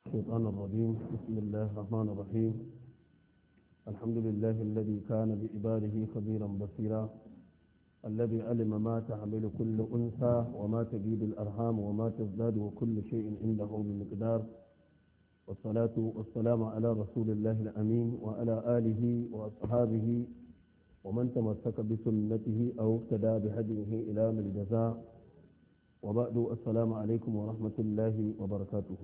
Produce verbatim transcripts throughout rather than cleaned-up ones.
الشيطان الرجيم بسم الله الرحمن الرحيم الحمد لله الذي كان بعباده خبيرا بصيرا الذي علم ما تحمل كل أنثى وما تجيد الأرحام وما تزداد وكل شيء عنده بمقدار والصلاة والسلام على رسول الله الأمين وعلى آله وأصحابه ومن تمسك بسنته أو اقتدى بهديه إلى من الجزاء وبعد السلام عليكم ورحمة الله وبركاته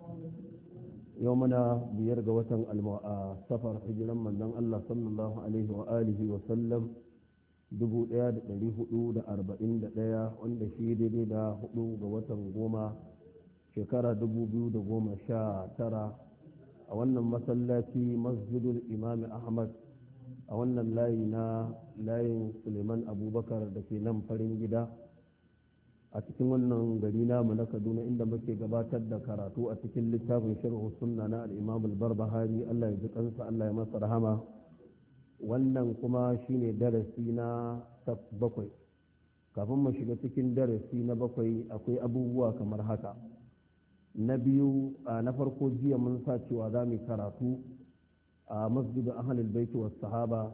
يومنا بيرجى وطن السفر حجرا من دن الله صلى الله عليه وآله وسلم dubu ɗaya da ɗari hudu da arba'in da ɗaya wanda shi daidai da hudu ga watan goma shekara dubu biyu da goma sha tara a wannan masallaci masjidul imam ahmad a wannan layi na layin suleiman abubakar da ke nan farin gida a cikin wannan gari namu na kaduna inda muke gabatar da karatu a cikin littafin sharhu sunna na al-imam al-barbahari Allah ya ji kansa Allah ya masa rahama wannan kuma shine darasi na bakwai kafin mu shiga cikin darasi na bakwai akwai abubuwa kamar haka na biyu na farko jiya mun sa cewa za mu karatu a masjidin ahlul baiti was sahaba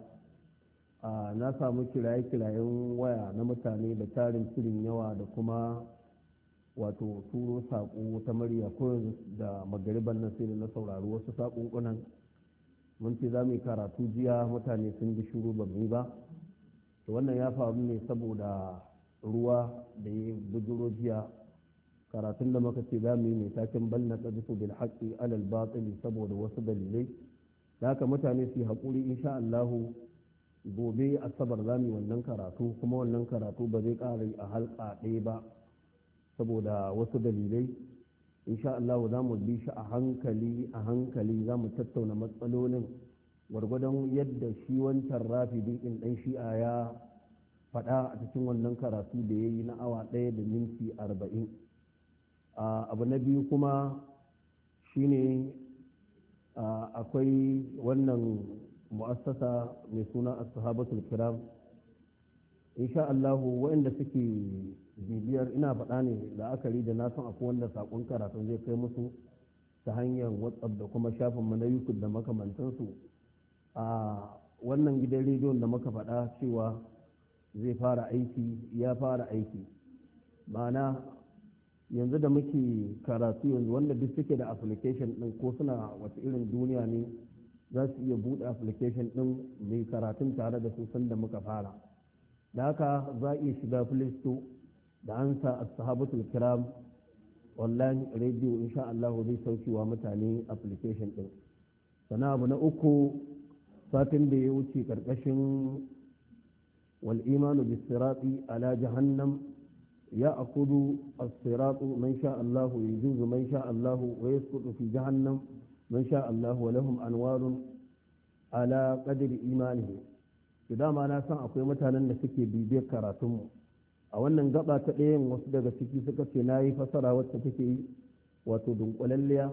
na samu kiraye-kirayen waya na mutane da tarin cirin yawa da kuma wato turo saƙo ta murya ko da magariban nan sai na saurari wasu saƙunƙunan mun ce za mu yi karatu jiya mutane sun ji shuru ba mu ba to wannan ya faru ne saboda ruwa da ya bujiro jiya karatun da muka ce za mu yi mai taken bal na qadfu bil haqqi alal batil saboda wasu dalilai da haka mutane su yi haƙuri insha Allahu gobe asabar za mu yi wannan karatu kuma wannan karatu ba zai ƙara a halka ɗaya ba saboda wasu dalilai insha Allah za mu bi shi a hankali a hankali za mu tattauna matsalolin gwargwadon yadda shi wancan rafidi ɗin ɗan shi'a ya faɗa a cikin wannan karatu da ya yi na awa ɗaya da minti arba'in abu na biyu kuma shine akwai wannan mu'assasa mai suna as-sahabatul kiram insha Allah waɗanda suke bibiyar ina faɗa ne la'akari da na san akwai wanda saƙon karatu zai kai musu ta hanyar whatsapp da kuma shafin mu na youtube da makamantansu a wannan gidan rediyon da muka faɗa cewa zai fara aiki ya fara aiki ma'ana yanzu da muke karatu yanzu wanda duk suke da application ɗin ko suna wata irin duniya ne za su iya buɗe application ɗin mai karatun tare da su sanda muka fara da haka za a iya shiga play store da an sa ashabatul kiram online radio insha Allah zai saukewa mutane application din sana abu na uku satin da ya wuce karkashin wal imanu bis sirati ala jahannam ya akudu as-siratu man sha Allah yujuzu man sha Allah wa yasqutu fi jahannam man sha Allah wa lahum anwarun ala qadri imanihi idan ma na san akwai mutanen da suke bibiyar karatunmu a wannan gaba ta ɗayan wasu daga ciki suka ce na yi fasara wacce take yi wato dunkulalliya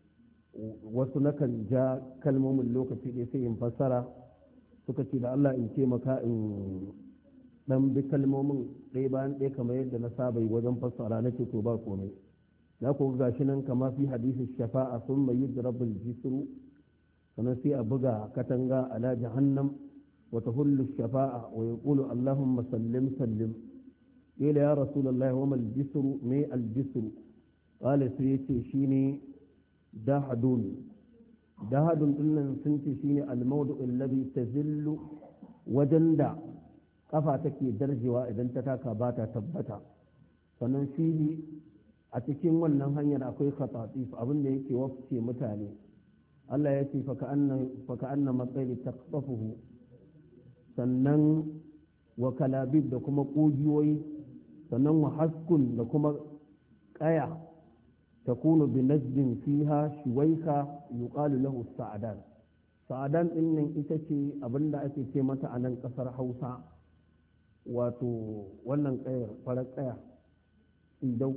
wasu nakan ja kalmomin lokaci ɗaya sai in fassara suka ce da Allah in ce maka in ɗan bi kalmomin ɗaya bayan ɗaya kamar yadda na saba yi wajen fassara na ce to ba komai na ko gashi nan kama fi hadisi shafa'a sun mai yadda rabbul jisru sannan sai a buga katanga ala jahannam wa tahullu shafa'a wa yaqulu allahumma sallim sallim قيل يا رسول الله وما الجسر ما الجسر قال سيتي شيني دهدون دهدون إن سنتي شيني الموضع الذي تزل وجندا قفا تكي درجوا إذا انتكاكا باتا تبتا sannan fili a cikin wannan hanyar akwai khatatif abin da yake wafce mutane Allah ya ce faka anna matsayi taqtafuhu sannan wa kalabib da kuma ƙugiyoyi sannan wa haskun da kuma ƙaya ta kunu bi najdin fiha shuwaika yuqalu lahu sa'adan sa'adan din nan ita ce abinda ake ce mata a nan ƙasar Hausa wato wannan ƙayar farar ƙaya idau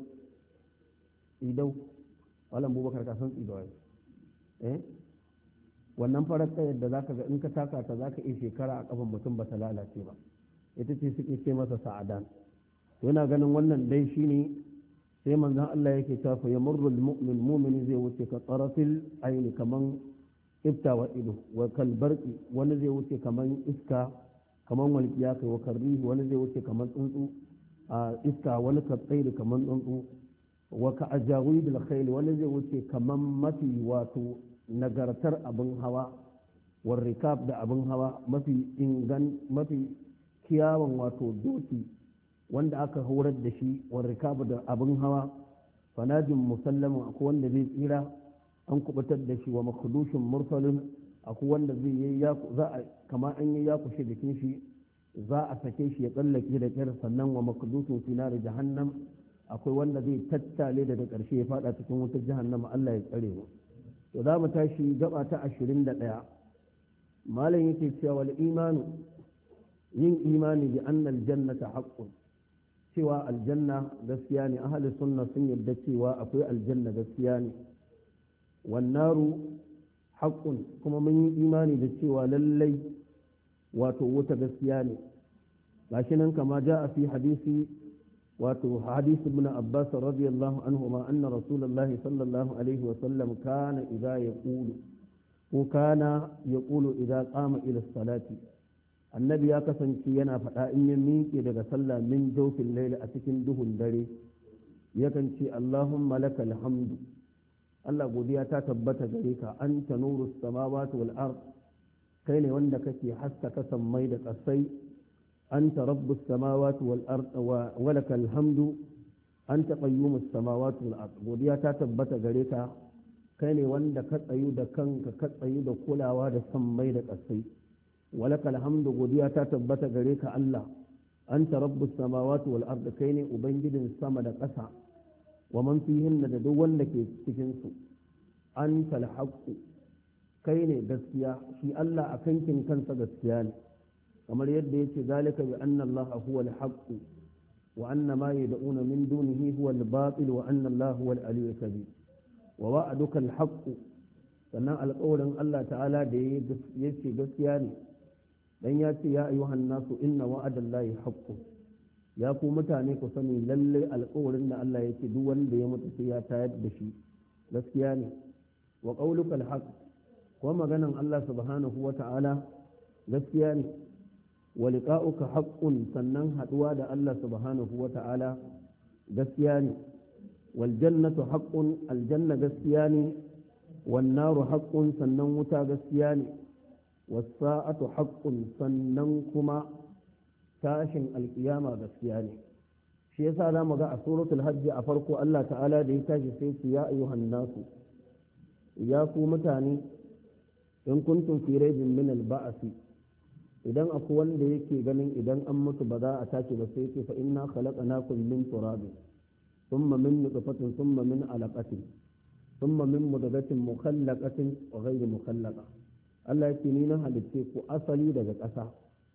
idau wala Abubakar ka san idau eh wannan farar ƙayar da zaka ga in ka taka ta zaka iya shekara a kafan mutum ba ta lalace ba ita ce suke ce masa sa'adan yana ganin wannan dai shine sai manzon Allah yake cewa fa yamurru almu'min mu'mini zai wuce ka tarafil aini kaman ifta wa ido wa kalbarki wani zai wuce kaman iska kaman walqiya kai wa karrihi wani zai wuce kaman tsuntsu a iska wani ka tsairi kaman tsuntsu wa ka ajawidil khayl wani zai wuce kaman mafi wato nagartar abin hawa war rikab da abin hawa mafi ingan mafi kiyawan wato doki wanda aka horar da shi war rikab da abin hawa fanajin musallamin akwai wanda zai tsira an kubutar da shi wa makhdushin mursalin akwai wanda zai yi za a kama an yi ya kushe jikin shi za a sake shi ya tsallake da kyar sannan wa makhdushin finar jahannam akwai wanda zai tattale daga ƙarshe ya fada cikin wutar jahannama Allah ya tsare mu to za mu tashi gaba ta ashirin da ɗaya malam yake cewa wal imanu yin imani bi anna aljannata haqqun cewa aljanna gaskiya ne ahli sunna sun yarda cewa akwai aljanna gaskiya ne wan naru haqqun kuma mun yi imani da cewa lallai wato wuta gaskiya ne gashi nan kama ja a fi hadisi wato hadisi ibn abbas radiyallahu anhu ma anna rasulullahi sallallahu alaihi wa sallam kana idza yaqulu ko kana yaqulu idza qama ila salati annabi ya kasance yana faɗa in ya miƙe daga sallah min jawfin layli a cikin duhun dare yakan ce allahumma lakal hamdu Allah godiya ta tabbata gare ka anta nurus samawati wal ard kai ne wanda kake haskaka sammai da ƙasai anta rabbus samawati wal ard wa lakal hamdu anta qayyumus samawati wal ard godiya ta tabbata gare ka kai ne wanda ka tsayu da kanka ka tsayu da kulawa da sammai da ƙasai walakal hamdu godiya ta tabbata gare ka Allah anta rabbus samawati wal ard kai ne ubangijin sama da ƙasa wa man fihinna da duk wanda ke cikin su antal haqqu kai ne gaskiya shi Allah a kankin kansa gaskiya ne kamar yadda yake zalika bi anna Allah huwa al-haqq wa anna ma yad'una min dunihi huwa al-batil wa anna Allah huwa al-aliyyul kabir wa wa'aduka al-haqq sannan alƙawarin Allah ta'ala da yake gaskiya ne dan ya ce ya ayyuhan nasu inna wa'adallahi haqqun ya ku mutane ku sani lalle alƙawarin da Allah yake duk wanda ya mutu sai ya tayar da shi gaskiya ne wa qauluka al-haqq wa maganan Allah subhanahu wa ta'ala gaskiya ne wa liqa'uka haqqun sannan haduwa da Allah subhanahu wa ta'ala gaskiya ne wal jannatu haqqun aljanna gaskiya ne wan naru haqqun sannan wuta gaskiya ne was sa'atu haqqun sannan kuma tashin alkiyama gaskiya ne shi yasa zamu ga a suratul hajj a farko Allah ta'ala da ya tashi sai su ya ayyuhan nasu ya ku mutane in kuntum fi raibin min al-ba'si idan akwai wanda yake ganin idan an mutu ba za a tashi ba sai ce fa inna khalaqnakum min turabin thumma min nutfatin thumma min alaqatin thumma min mudghatin mukhallaqatin wa ghayri mukhallaqa Allah yake ni na halitte ku asali daga ƙasa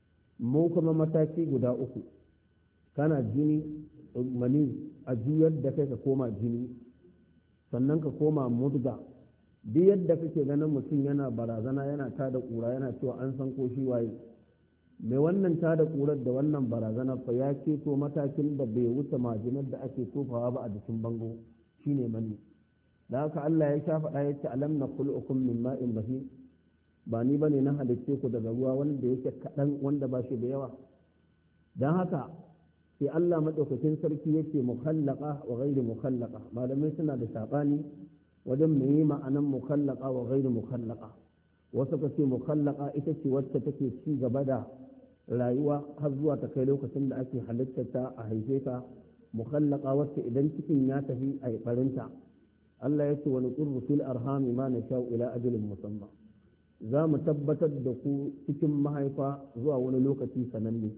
mu kuma mataki guda uku kana jini mani a juyar da kai ka koma jini sannan ka koma mudga duk yadda kake ganin mutum yana barazana yana tada kura yana cewa an san ko shi waye mai wannan tada kurar da wannan barazana fa ya keto matakin da bai wuce majinar da ake tofawa ba a jikin bango shine mani da haka Allah ya sha faɗa ya ce alam nakhluqukum min ma'in mahin ba ni bane na halicce ku daga ruwa wanda yake kaɗan wanda ba shi da yawa don haka sai Allah madaukakin sarki yake mukhallaqa wa ghairu mukhallaqa malamai suna da sabani wajen mai ma'anan mukhallaqa wa ghairu mukhallaqa wasu ka ce mukhallaqa ita ce wacce take ci gaba da rayuwa har zuwa ta kai lokacin da ake halittarta a haife ta mukhallaqa wacce idan cikin ya tafi a barinta Allah ya ce wani qurru fil arhami ma nasha'u ila ajalin musamma za mu tabbatar da ku cikin mahaifa zuwa wani lokaci sananne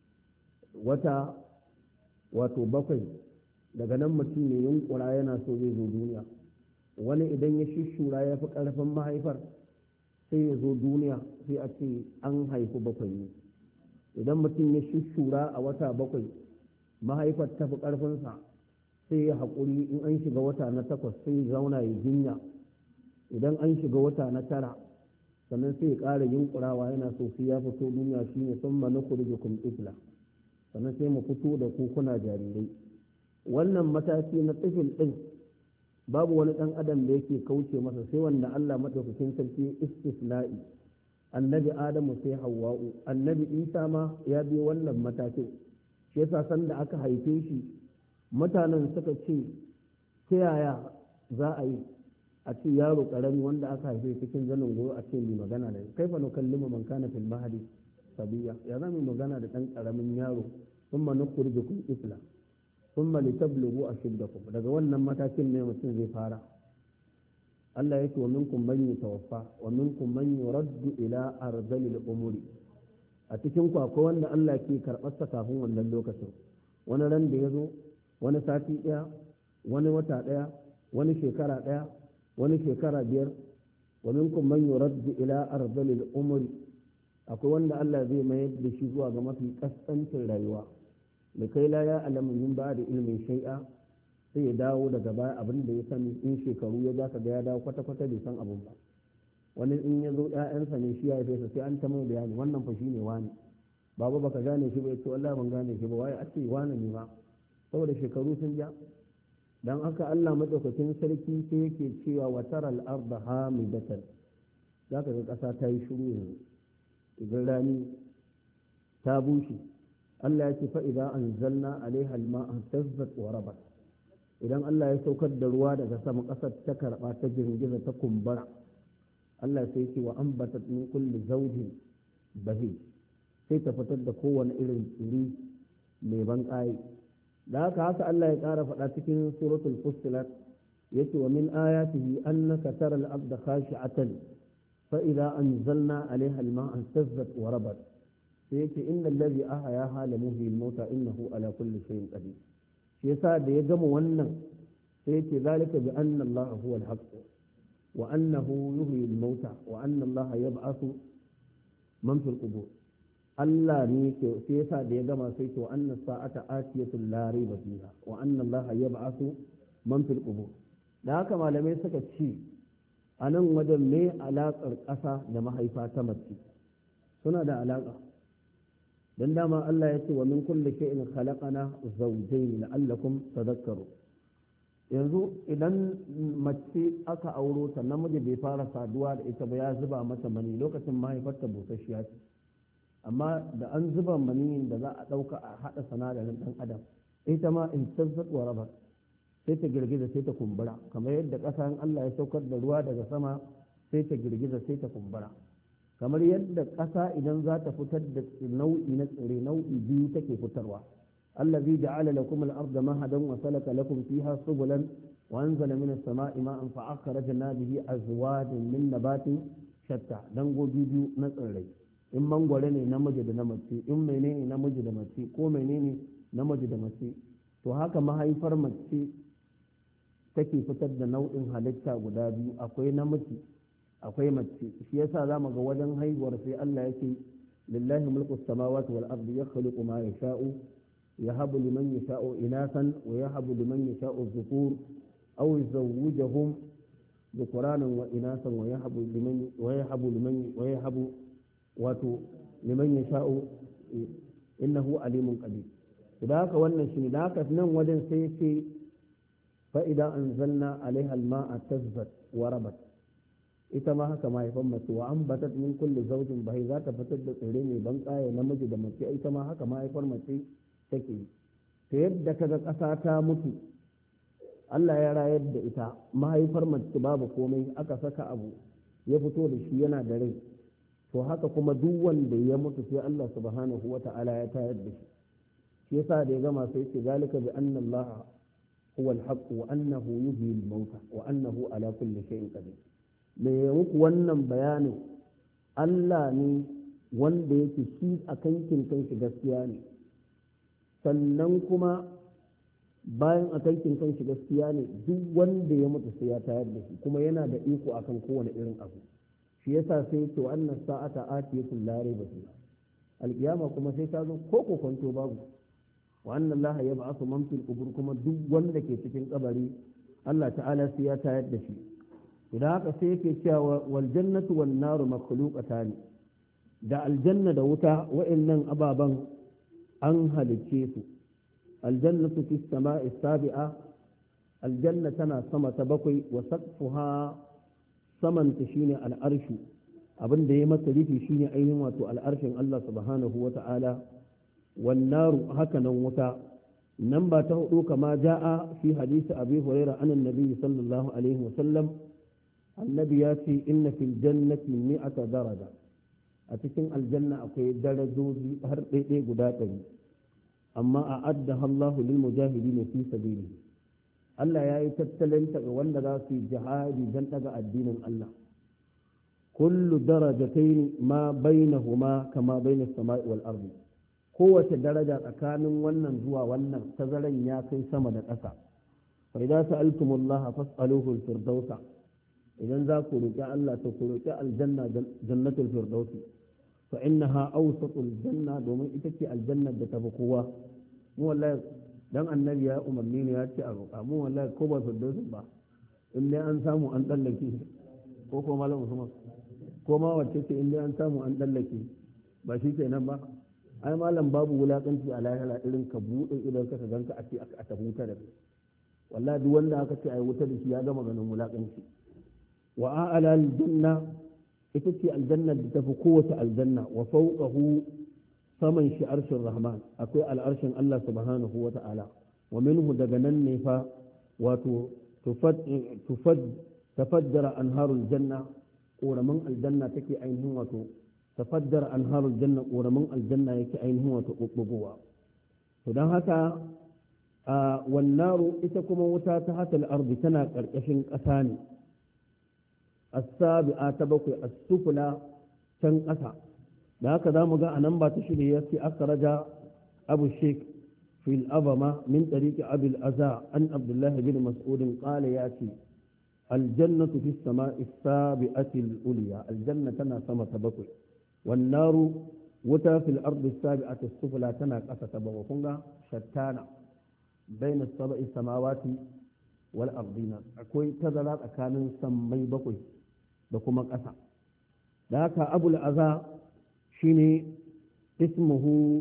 wata wato bakwai daga nan mutum ne yunkura yana so zai zo duniya wani idan ya shishura ya fi ƙarfin mahaifar sai ya zo duniya sai a ce an haifi bakwai ne idan mutum ya shishura a wata bakwai mahaifar ta fi ƙarfinsa sai ya haƙuri in an shiga wata na takwas sai ya zauna ya jinya idan an shiga wata na tara sannan sai ya ƙara yunkurawa yana so sai ya fito duniya shine sun mana kurjukum ifla sannan sai mu fito da ku kuna jarirai wannan mataki na tsifil din babu wani dan adam da yake kauce masa sai wanda Allah madaukakin sarki istisna'i annabi adamu sai hawwa'u annabi isa ma ya bi wannan matakin shi yasa san da aka haife shi mutanen suka ce ta yaya za a yi a ce yaro karami wanda aka haife cikin zanin goyo a ce mai magana da kai fa nukallimu man kana fil mahdi sabiya ya za mu magana da dan karamin yaro thumma nukhrijukum ifla thumma litablughu ashuddakum daga wannan matakin ne mutum zai fara Allah yake wa minkum man yatawaffa wa minkum man yuraddu ila ardhil umuri a cikin ku akwai wanda Allah ke karɓar sa kafin wannan lokacin wani ran da yazo wani sati daya wani wata daya wani shekara daya wani shekara biyar wa minkum man yuraddu ila ardhil umuri akwai wanda Allah zai mayar da shi zuwa ga mafi kaskancin rayuwa da kai la ya alamu min ba da ilmin shai'a sai ya dawo daga baya abin da ya sani in shekaru ya za ka ga ya dawo kwata-kwata bai san abin ba wani in ya zo ƴaƴansa ne shi ya haife sai an ta mai bayani wannan fa shine wani baba baka gane shi ba yace wallahi ban gane shi ba waye a ce wani ne ma saboda shekaru sun ja dan haka Allah madaukakin sarki sai yake cewa wa taral arda hamidatan zaka ga kasa ta yi shiru yanzu idan rani ta bushe Allah ya ce fa idza anzalna alaiha alma'a tazzat wa rabat idan Allah ya saukar da ruwa daga sama kasar ta karba ta girgiza ta kumbura Allah sai ya ce wa ambatat min kulli zawjin bahi sai ta fitar da kowane irin tsiri mai ban ƙayi da haka haka Allah ya ƙara faɗa cikin suratul fussilat yace wa min ayatihi annaka taral abda khashi'atan fa idza anzalna alaiha alma'a tazzat wa rabat sai yake inna allazi ahyaha la muhyil mauta innahu ala kulli shay'in qadir shi yasa da ya gama wannan sai yake zalika bi anna allaha huwa al-haqq wa annahu yuhyil mauta wa anna allaha yab'athu man fil qubur Allah ne ke sai yasa da ya gama sai ce wa anna sa'ata atiyatun la rayba fiha wa anna allaha yab'athu man fil qubur da haka malamai suka ce a nan wajen me alaƙar ƙasa da mahaifa ta mace suna da alaƙa dan dama Allah ya ce wa min kulli shay'in khalaqana zawjayn la'allakum tadhakkaru yanzu idan mace aka auro ta namiji bai fara saduwa da ita ba ya zuba mata mani lokacin mahaifarta busasshiya ce amma da an zuba maniyin da za a ɗauka a haɗa sanadarin ɗan adam ita ma in tazzat wa rabat sai ta girgiza sai ta kumbura kamar yadda ƙasa in Allah ya saukar da ruwa daga sama sai ta girgiza sai ta kumbura kamar yadda ƙasa idan za ta fitar da nau'i na tsire nau'i biyu take fitarwa allazi ja'ala lakum al-ardha mahadan wa salaka lakum fiha subulan wa anzala min as-sama'i ma'an fa akhrajna bihi azwajan min nabatin shatta dangogi biyu na tsirrai in mangware ne namiji da na mace in menene namiji da mace ko menene namiji da mace to haka mahaifar mace take fitar da nau'in halitta guda biyu akwai namiji akwai mace shi yasa zamu ga wajen haihuwar sai Allah yake lillahi mulku samawati wal ardi yakhluqu ma yasha'u yahabu liman yasha'u inasan wa yahabu liman yasha'u dhukur aw yuzawwijuhum dhukuranan wa inasan wa yahabu liman wa yahabu liman wa yahabu wato liman yasha'u innahu alimun qadir idan haka wannan shi da haka nan wajen sai yake fa idan anzalna alaiha alma'a tazbat wa rabat ita ma haka mahaifan mace wa an batat min kulli zawjin bahi za ta fitar da tsire mai ban kaya namiji da mace ita ma haka mahaifar mace take ta yadda kaga ƙasa ta mutu Allah ya rayar da ita mahaifar mace babu komai aka saka abu ya fito da shi yana da rai to haka kuma duk wanda ya mutu sai Allah subhanahu wata'ala ya tayar da shi shi yasa da ya gama sai ce zalika bi anna Allah huwa al-haqq wa annahu yuhyi al-mauta wa annahu ala kulli shay'in qadir me muku wannan bayanin Allah ne wanda yake shi a kankin kanshi gaskiya ne sannan kuma bayan a kankin kanshi gaskiya ne duk wanda ya mutu sai ya tayar da shi kuma yana da iko akan kowane irin abu shi yasa sai ce wa annas sa'ata atiyatun la rayba fiha alqiyama kuma sai ta zo ko ko kwanto babu wa anna allaha yab'athu man fil qubur kuma duk wanda ke cikin kabari Allah ta'ala sai ya tayar da shi idan haka sai yake cewa wal jannatu wan naru makhluqatan da aljanna da wuta wa'annan ababan an halicce su aljannatu fi samai sabi'a aljanna tana sama ta bakwai wa saqfuha saman ta shine al'arshu abin da ya mata rufi shine ainihin wato al'arshin Allah subhanahu wa ta'ala wan naru haka nan wuta nan ba ta hudu kama ja'a fi hadisi abi hurairah anan nabi sallallahu alaihi wa sallam annabi ya ce inna fil jannati mi'ata daraja a cikin aljanna akwai darajoji har ɗaiɗai guda ɗari amma a adda Allahu lil mujahidin fi sabili Allah ya yi tattalin ta ga wanda za su yi jihadi don daga addinin Allah kullu darajatayn ma bainahuma kama bainas sama'i wal ardi kowace daraja tsakanin wannan zuwa wannan tazaran ya kai sama da ƙasa fa idza sa'altumullaha fas'aluhu al-firdausa idan za ku roƙi Allah to ku roƙi aljanna jannatul firdausi fa innaha awsatul janna domin ita ce aljannar da ta fi kowa mu wallahi dan annabi ya umarni ne ya ce a roƙa mu wallahi ko ba firdausi ba in dai an samu an dallake ko ko malam Usman ko ma wacce ce in dai an samu an dallake ba shi kenan ba ai malam babu wulakanci a lahira irin ka buɗe idan ka ganka a ce a tafi wuta da kai wallahi duk wanda aka ce ai wuta da shi ya gama ganin wulakanci wa a'la aljanna ita ce aljanna da tafi kowace aljanna wa fawqahu saman shi arshin rahman akwai al'arshin Allah subhanahu wa ta'ala wa minhu daga nan ne fa wato tufad tafaddara anharul janna ƙoramin aljanna take ainihin wato tafaddara anharul janna ƙoramin aljanna yake ainihin wato ɓuɓɓugowa to don haka a wannaru ita kuma wuta ta hatal ardi tana ƙarƙashin ƙasa ne as-sabi'a ta bakwai as-sufla can ƙasa da haka za mu ga a nan ba ta shirya ya ce aka raja abu sheik fil abama min tariki abil aza an abdullahi bin mas'udin qala ya ce aljannatu fi sama'i sabi'ati al-ulya aljanna tana sama ta bakwai wan naru wuta fil ardi sabi'ati sufla tana ƙasa ta bakwai kun ga shattana baina sab'i samawati wal ardina akwai tazara tsakanin sammai bakwai da kuma ƙasa da haka abul aza shine ismuhu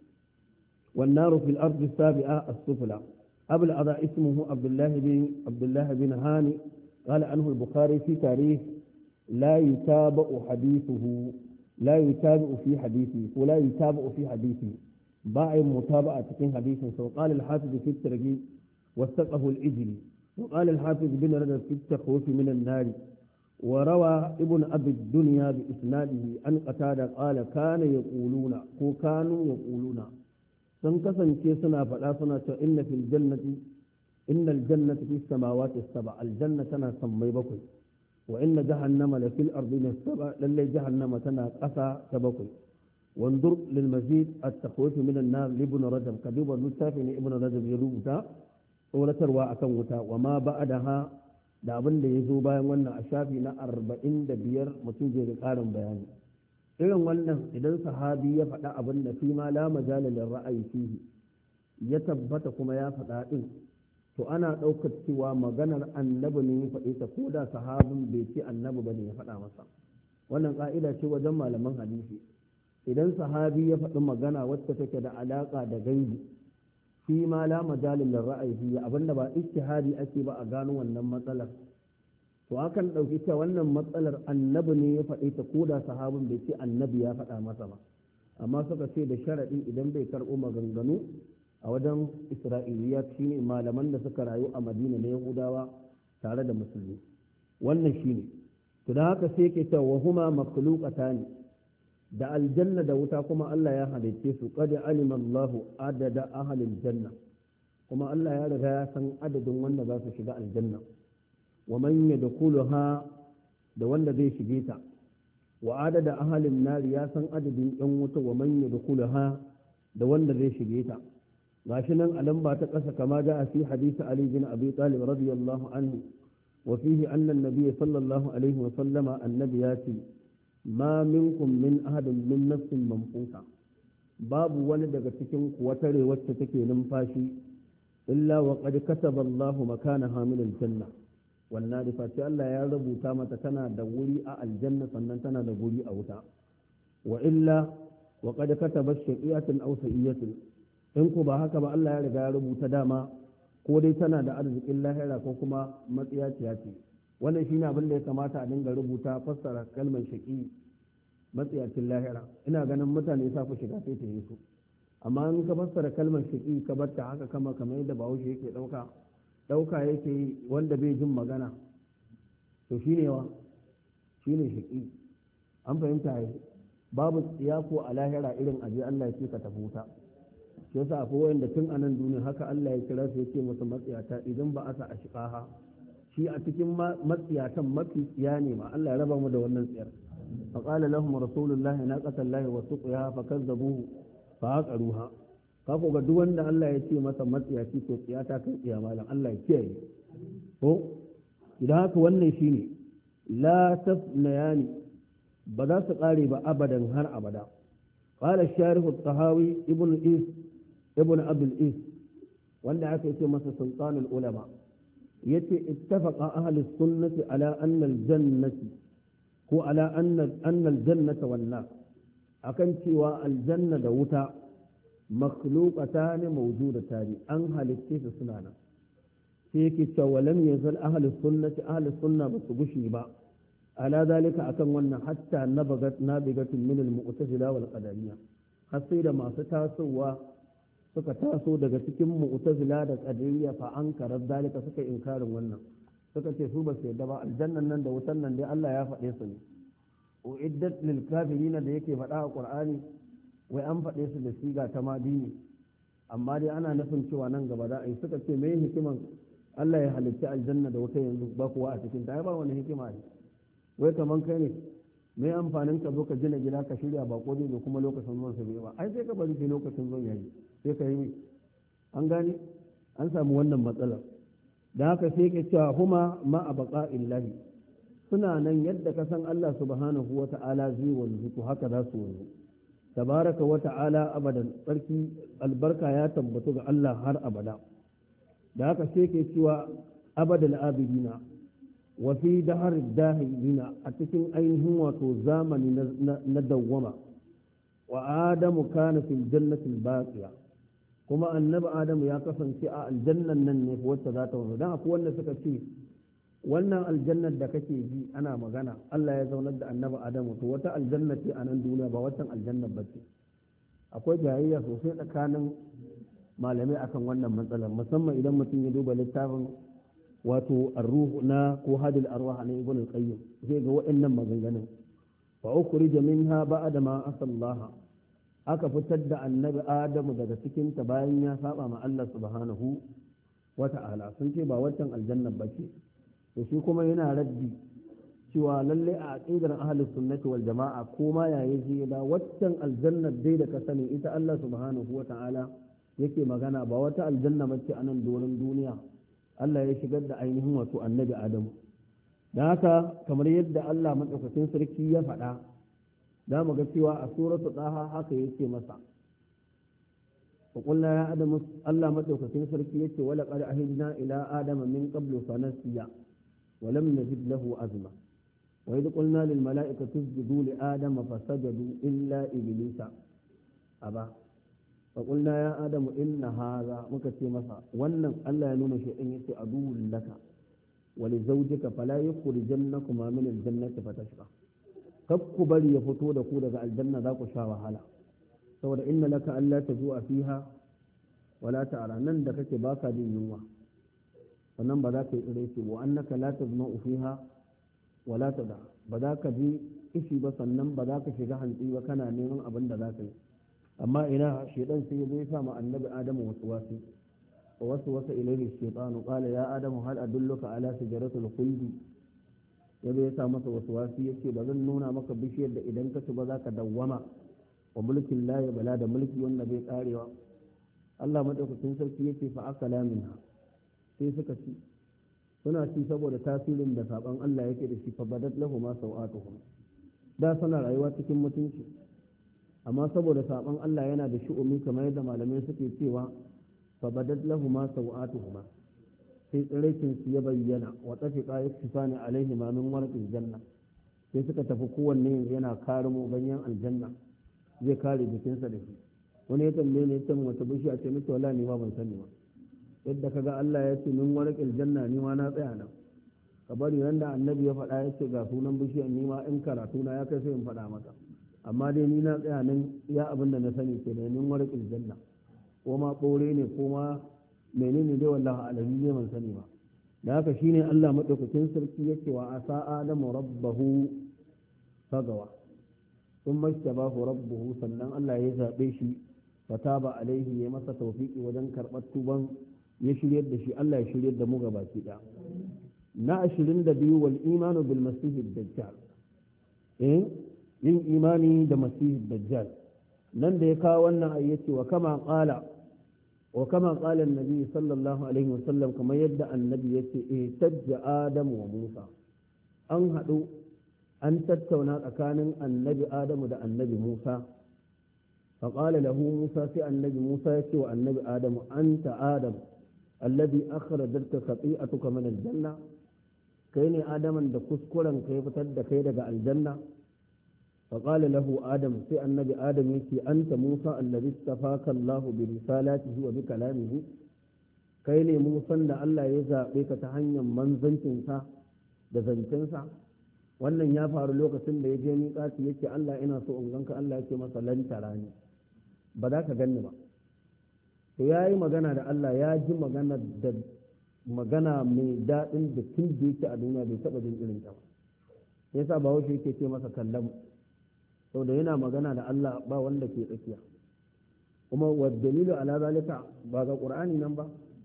wan naru fil ardi sabi'a as-sufla abul aza ismuhu abdullah bin abdullah bin hani قال عنه البخاري في تاريخ لا يتابع حديثه لا يتابع في حديثه ولا يتابع في حديثه باع متابعة في حديثه وقال الحافظ في الترغيب واستقه الإجلي وقال الحافظ بن رجب في التخوف من النار وروى ابن أبي الدنيا بإسناده أن قتادة قال كان يقولون وكانوا يقولون سنكسن كيسنا فلا سنة إن في الجنة إن الجنة في السماوات السبع الجنة تنا سمي بكي وإن جهنم لفي الأرضين السبع للي جهنم تنا قسى تبكي وانظر للمزيد التخويف من النار لابن رجب كذوب المتافن ابن رجب يروتا ولتروى أكوتا وما بعدها da abin da ya zo bayan wannan a shafi na arba'in da biyar mutum zai da ƙarin bayani irin wannan idan sahabi ya faɗa abin da fi ma la majalalin ra'ayi fihi ya tabbata kuma ya faɗa ɗin to ana ɗaukar cewa maganar annabi ne ya faɗi ta ko da sahabin bai ce annabi ba ne ya faɗa masa wannan ƙa'ida ce wajen malaman hadisi idan sahabi ya faɗi magana wacce take da alaƙa da gaibi fi ma la majalin ra'ayi abinda ba ijtihadi ake ba a gano wannan matsalar to akan ɗauki cewa wannan matsalar annabi ne ya faɗi ta ko da sahabin bai ce annabi ya faɗa masa ba amma suka ce da sharaɗi idan bai karɓo maganganu a wajen isra'iliya shine malaman da suka rayu a madina na yahudawa tare da musulmi wannan shine to da haka sai ke cewa huma makhluqatani da aljanna da wuta kuma Allah ya halicce su qad alima Allah adada ahlil janna kuma Allah ya riga ya san adadin wanda za su shiga aljanna wa man yadkhuluha da wanda zai shige ta wa adada ahlin nar ya san adadin yan wuta wa man yadkhuluha da wanda zai shige ta gashi nan a lamba ta ƙasa kama da a fi hadisi Ali bin Abi Talib radiyallahu anhu wa fihi anna an-nabiy sallallahu alaihi wa sallama annabi ya ce ma minkum min ahadin min nafsin manfusa babu wani daga cikin ku wata rai wacce take numfashi illa wa qad kataba Allahu makanaha min al-janna wannan da fati Allah ya rubuta mata tana da wuri a aljanna sannan tana da wuri a wuta wa illa wa qad kataba shaqiyatan aw sa'iyatin in ko ba haka ba Allah ya riga ya rubuta dama ko dai tana da arzikin lahira ko kuma matsiyaciya ce wannan shine abin da ya kamata a dinga rubuta fassara kalmar shaqi matsiyacin lahira ina ganin mutane sa ku shiga sai ta yi su amma in ka fassara kalmar shaqi ka bar ta haka kama kamar yadda Bahaushe yake dauka dauka yake wanda bai jin magana to shine wa shine shaqi an fahimta yi babu tsiyako a lahira irin aje Allah ya ce ka tafi wuta shi yasa akwai wanda tun a nan duniya haka Allah ya kira su yake musu matsiyata idan ba asa ashqaha shi a cikin matsiyatan mafi tsiya ne ma Allah ya raba mu da wannan tsiyar fa qala lahum rasulullahi naqatallahi wa suqiha fa kazzabuhu fa aqaruha ka ko ga duk wanda Allah ya ce masa matsiyaci ko tsiyata kai tsiya malam Allah ya kiyaye ko idan haka wannan shine la tafnayani ba za su kare ba abadan har abada قال الشارح الطهاوي ابن إيس ابن أبي الإيس وأن عكس مثل سلطان العلماء يتي اتفق أهل السنة على أن الجنة هو على أن أن الجنة والنار أكن سوى الجنة دوتا مخلوقتان موجودتان أنهل الكيس سنانا فيك ولم يزل أهل السنة أهل السنة بسبشي با على ذلك أكن ون حتى نبغت نابغة من المعتزلة والقدرية حسيد ما ستاسوا suka taso daga cikin mu'tazila da qadariyya fa ankara zalika suka inkarin wannan suka ce su ba su yadda ba aljannan nan da wutan nan dai Allah ya faɗe su ne uiddat lil kafirin da yake faɗa a Qur'ani wai an faɗe su da siga ta madini amma dai ana nufin cewa nan gaba da ai suka ce me hikiman Allah ya halitta aljanna da wuta yanzu ba kuwa a cikin ta ba wani hikima ne wai kaman kai ne me amfanin ka zo ka gina gida ka shirya ba ko zai kuma lokacin zuwan sa bai ba ai sai ka bari sai lokacin zuwan yayi sai ka yi an gane an samu wannan matsalar da haka sai ke cewa huma ma a baka illahi suna nan yadda ka san Allah subhanahu wa ta'ala zai wanzu to haka za su wanzu tabaraka wa ta'ala abadan tsarki albarka ya tabbatu ga Allah har abada da haka sai ke cewa abadal abidina wa fi dahar dahilina a cikin ainihin wato zamani na dawwama wa adamu kana fil jannati baqiya kuma annabi adamu ya kasance a aljannan nan ne wacce za ta wanzu dan akwai wanda suka ce wannan aljannar da kake ji ana magana Allah ya zaunar da annabi adamu to wata aljanna ce a nan duniya ba wata aljannar ba ce akwai jayayya sosai tsakanin malamai akan wannan matsalar musamman idan mutum ya duba littafin wato ar-ruh na ko hadil arwah na ibn al-qayyim zai ga waɗannan maganganun fa ukhrija minha ba'da ma asallaha aka fitar da annabi adamu daga cikin ta bayan ya saba ma Allah subhanahu wa ta'ala sun ce ba wancan aljanna bace to shi kuma yana raddi cewa lalle a aqidar ahlus sunnati wal jama'a ko ma yayi shi da wancan aljanna dai da ka sani ita Allah subhanahu wa ta'ala yake magana ba wata aljanna bace a nan doron duniya Allah ya shigar da ainihin wato annabi adamu da haka kamar yadda Allah madaukakin sarki ya faɗa da mu ga cewa a suratu daha haka yake masa wa qulna ya adamu Allah madaukakin sarki yace wala qad ahidna ila adama min qablu fanasiya wa lam najid lahu azma wa idh qulna lil mala'ikati isjudu li adama fasajadu illa iblisa aba fa qulna ya adamu inna hadha muka ce masa wannan Allah ya nuna shi in yace aduwwul laka wa li zawjika fala yukhrijannakuma min al jannati fatashqa kab ku bari ya fito da ku daga aljanna za ku sha wahala saboda inna laka alla tajua fiha wala ta'ra nan da kake baka jin yunwa sannan ba za ka yi tsire ce wa annaka la tazma'u fiha wala tada ba za ka ji kishi ba sannan ba za ka shiga hantsi ba kana neman abin da za ka yi amma ina shedan sai zai sa ma annabi adamu wasu wasu wa wasu wasu ilayhi shaytanu qala ya adamu hal adulluka ala shajaratil khuldi ya zai sa masa wasu wasu yace ba zan nuna maka bishiyar da idan ka ci ba za ka dawwama wa mulkin la ya bala da mulki wanda bai karewa Allah madaukakin sarki yace fa akala minha sai suka ci suna ci saboda tasirin da saban Allah yake da shi fa badat lahum sawatuhum da suna rayuwa cikin mutunci amma saboda saban Allah yana da shi'umi kamar yadda malamai suke cewa fa badat lahum sawatuhum sai tsiraikin su ya bayyana wa tafiqa yaktifani alaihi ma min warqil janna sai suka tafi kowanne yana kare mu ganyen aljanna zai kare jikinsa da shi wani ya tambaye ne can wata bishiya ce nake wallahi ni ma ban sani ba yadda kaga Allah ya ce min warqil janna ni ma na tsaya nan ka bari wanda annabi ya faɗa ya ce ga sunan bishiyar ni ma in karatu na ya kai sai in faɗa maka amma dai ni na tsaya nan ya abin da na sani ke da min warqil janna ko ma ɓore ne ko ma menene dai wallahi alabi ne ban sani ba da haka shine Allah madaukakin sarki yake wa asa adamu rabbahu fagawa thumma istabahu rabbuhu sannan Allah ya zabe shi fataba alaihi ya masa tawfiki wajen karɓar tuban ya shiryar da shi Allah ya shiryar da mu gabaki ɗaya na ashirin da biyu wal imanu bil masihi dajjal eh yin imani da masihi dajjal nan da ya kawo wannan ayyace wa kama qala wa kama qala annabi sallallahu alaihi wasallam kamar yadda annabi yace eh tajja adamu wa musa an hadu an tattauna tsakanin annabi adamu da annabi musa فقال له موسى في النبي موسى يتي النبي آدم أنت آدم الذي أخرجت خطيئتك من الجنة كيني آدم أن كسكرا كيف تد كيدك الجنة فقال له آدم في النبي آدم يتي أنت موسى الذي استفاك الله برسالاته وبكلامه كيني موسى أن الله يزاقيك تهنيا منزنتنسا دزنتنسا wannan ya faru lokacin da ya je miƙati yake Allah ina so in ganka Allah yake masa lantara ne ba za ka ganni ba to ya yi magana da Allah ya ji magana da magana mai daɗin da tun da yake a duniya bai taɓa jin irin ta ba yasa ba wasu yake ce masa kallon sau da yana magana da Allah ba wanda ke tsakiya kuma wa dalilu ala zalika ba ga qur'ani nan ba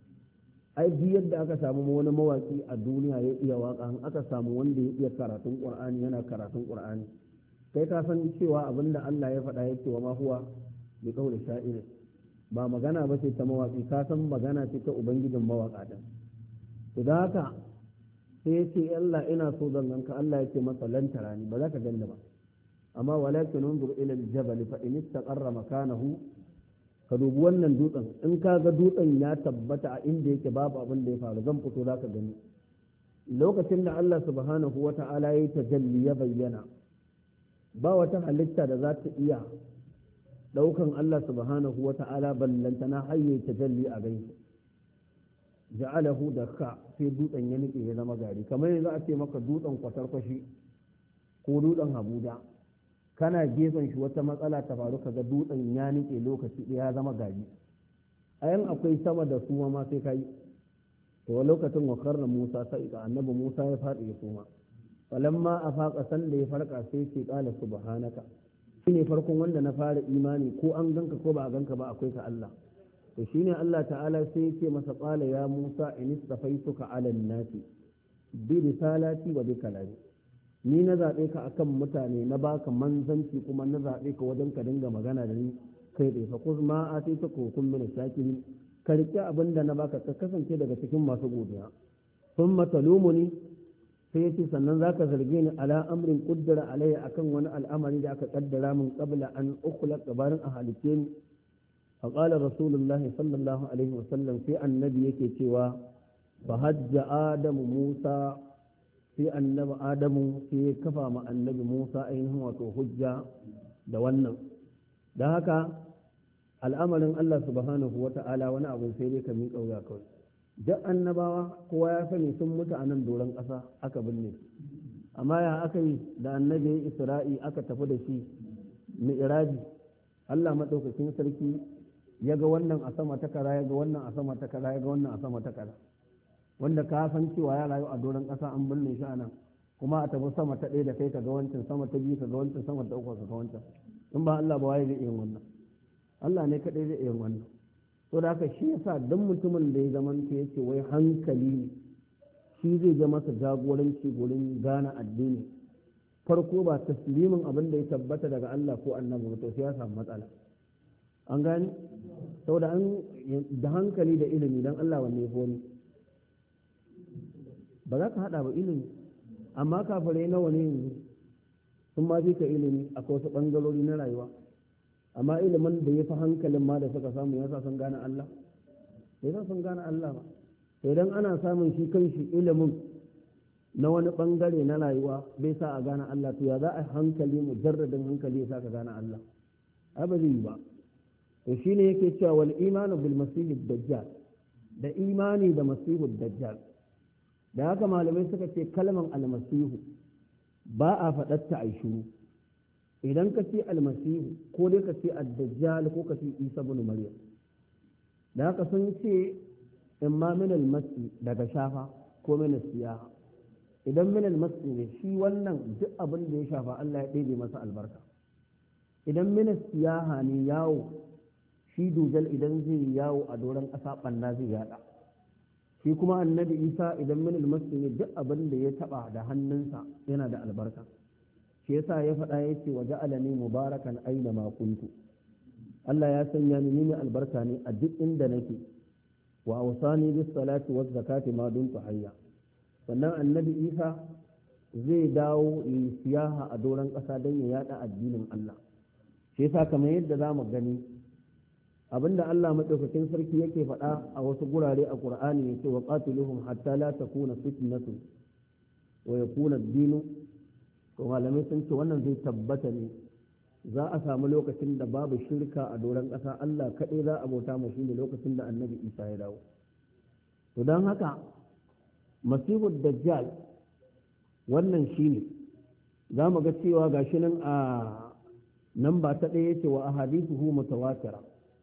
ai duk yadda aka samu wani mawaki a duniya ya iya waka an aka samu wanda ya iya karatun qur'ani yana karatun qur'ani kai ka san cewa abinda Allah ya faɗa yake wa ma huwa bi qawli sha'ir ba magana ba ce ta mawaki ka san magana ce ta ubangijin mawaka din to da haka sai ya ce Allah ina so zan ganka Allah ya ce masa lan tarani ba za ka ganni ba amma walakin unzur ila al-jabal fa in istaqarra makanahu ka dubi wannan dutsen in ka ga dutsen ya tabbata a inda yake babu abin da ya faru zan fito za ka gani lokacin da Allah subhanahu wa ta'ala ya yi tajalli ya bayyana ba wata halitta da za ta iya ɗaukan Allah subhanahu wa ta'ala ballantana har yi tajalli a gani ja'alahu da ka sai dutsen ya nike ya zama gari kamar yanzu a ce maka dutsen kwatarkwashi ko dutsen Abuja kana gefen shi wata matsala ta faru kaga dutsen ya nike lokaci ɗaya ya zama gari ayan akwai sama da suma ma sai kai to lokacin wa karna Musa sai ka annabi Musa ya faɗi ya suma falamma afaqa san da ya farka sai ce qala subhanaka shine farkon wanda na fara imani ko an ganka ko ba a ganka ba akwai ka Allah to shine Allah ta'ala sai ya ce masa qala ya Musa in istafaituka ala nasi bi risalati wa bi kalami ni na zaɓe ka akan mutane na baka manzanci kuma na zaɓe ka wajen ka dinga magana da ni kai ɗaya fa kus ma a sai ta kokun mini shakirin ka riƙe abin da na baka ka kasance daga cikin masu godiya sun matalumuni sai yace sannan za ka zarge ni ala amrin kuddara alayya akan wani al'amari da aka kaddara min qabla an ukhla gabarin a halitte ni fa qala rasulullahi sallallahu alaihi wasallam sai annabi yake cewa fa hajja adamu musa sai annabi adamu sai ya kafa ma annabi musa ainihin wato hujja da wannan don haka al'amarin Allah subhanahu wa ta'ala wani abu sai dai ka miƙa wuya kawai duk annabawa kowa ya sani sun mutu a nan doron ƙasa aka binne amma ya aka yi da annabi isra'i aka tafi da shi mi'raji Allah maɗaukakin sarki ya ga wannan a sama ta kara ya ga wannan a sama ta kara ya ga wannan a sama ta kara wanda ka san cewa ya rayu a doron ƙasa an binne shi a nan kuma a tafi sama ta ɗaya da kai ka ga wancan sama ta biyu ka ga wancan sama ta uku ka ga wancan in ba Allah ba waye zai iya wannan Allah ne kaɗai zai iya wannan to da haka shi yasa dan mutumin da ya zamanta yake wai hankali shi zai ga masa jagoranci gurin gane addini farko ba taslimin abin da ya tabbata daga Allah ko annabi to sai ya samu matsala an gani saboda an da hankali da ilimi dan Allah wanne ya wani ba za ka hada ba ilimi amma kafirai nawa ne yanzu sun ma ka ilimi akwai wasu bangarori na rayuwa amma ilimin da ya fi hankalin ma da suka samu yasa sun gane Allah yasa sun gane Allah ba idan ana samun shi kanshi ilimin na wani bangare na rayuwa bai sa a gane Allah to ya za a hankali mujarradin hankali ya sa ka gane Allah ai ba zai yi ba to shine yake cewa wal imanu bil masihid dajjal da imani da masihud dajjal da haka malamai suka ce kalman almasihu ba a faɗatta a shiru idan ka ce almasihu ko dai ka ce ad-dajjal ko ka ce isa ibn maryam da haka sun ce imma min almasi daga shafa ko min siyaha idan min almasi ne shi wannan duk abin da ya shafa Allah ya ɗebe masa albarka idan min siyaha ne yawo shi dujal idan zai yawo a doron ƙasa ɓanna zai yada shi kuma annabi isa idan min almasi ne duk abin da ya taba da hannunsa yana da albarka shi yasa ya faɗa ya ce waje alani mubarakan aina ma kuntu Allah ya sanya ni ni albarka ne a duk inda nake wa awsani bis salati waz zakati ma dumtu hayya sannan annabi isa zai dawo yi siyaha a doron ƙasa don ya yada addinin Allah shi yasa kamar yadda za mu gani abinda Allah madaukakin sarki yake faɗa a wasu gurare a Qur'ani yace wa qatiluhum hatta la takuna fitnatu wa yakuna ad-dinu to malamai sun ce wannan zai tabbata ne za a samu lokacin da babu shirka a doron ƙasa Allah kaɗai za a bauta mashi ne lokacin da annabi Isa ya dawo to don haka masihud dajjal wannan shine za mu ga cewa gashi nan a nan ba ta ɗaya yace wa ahadithuhu mutawatira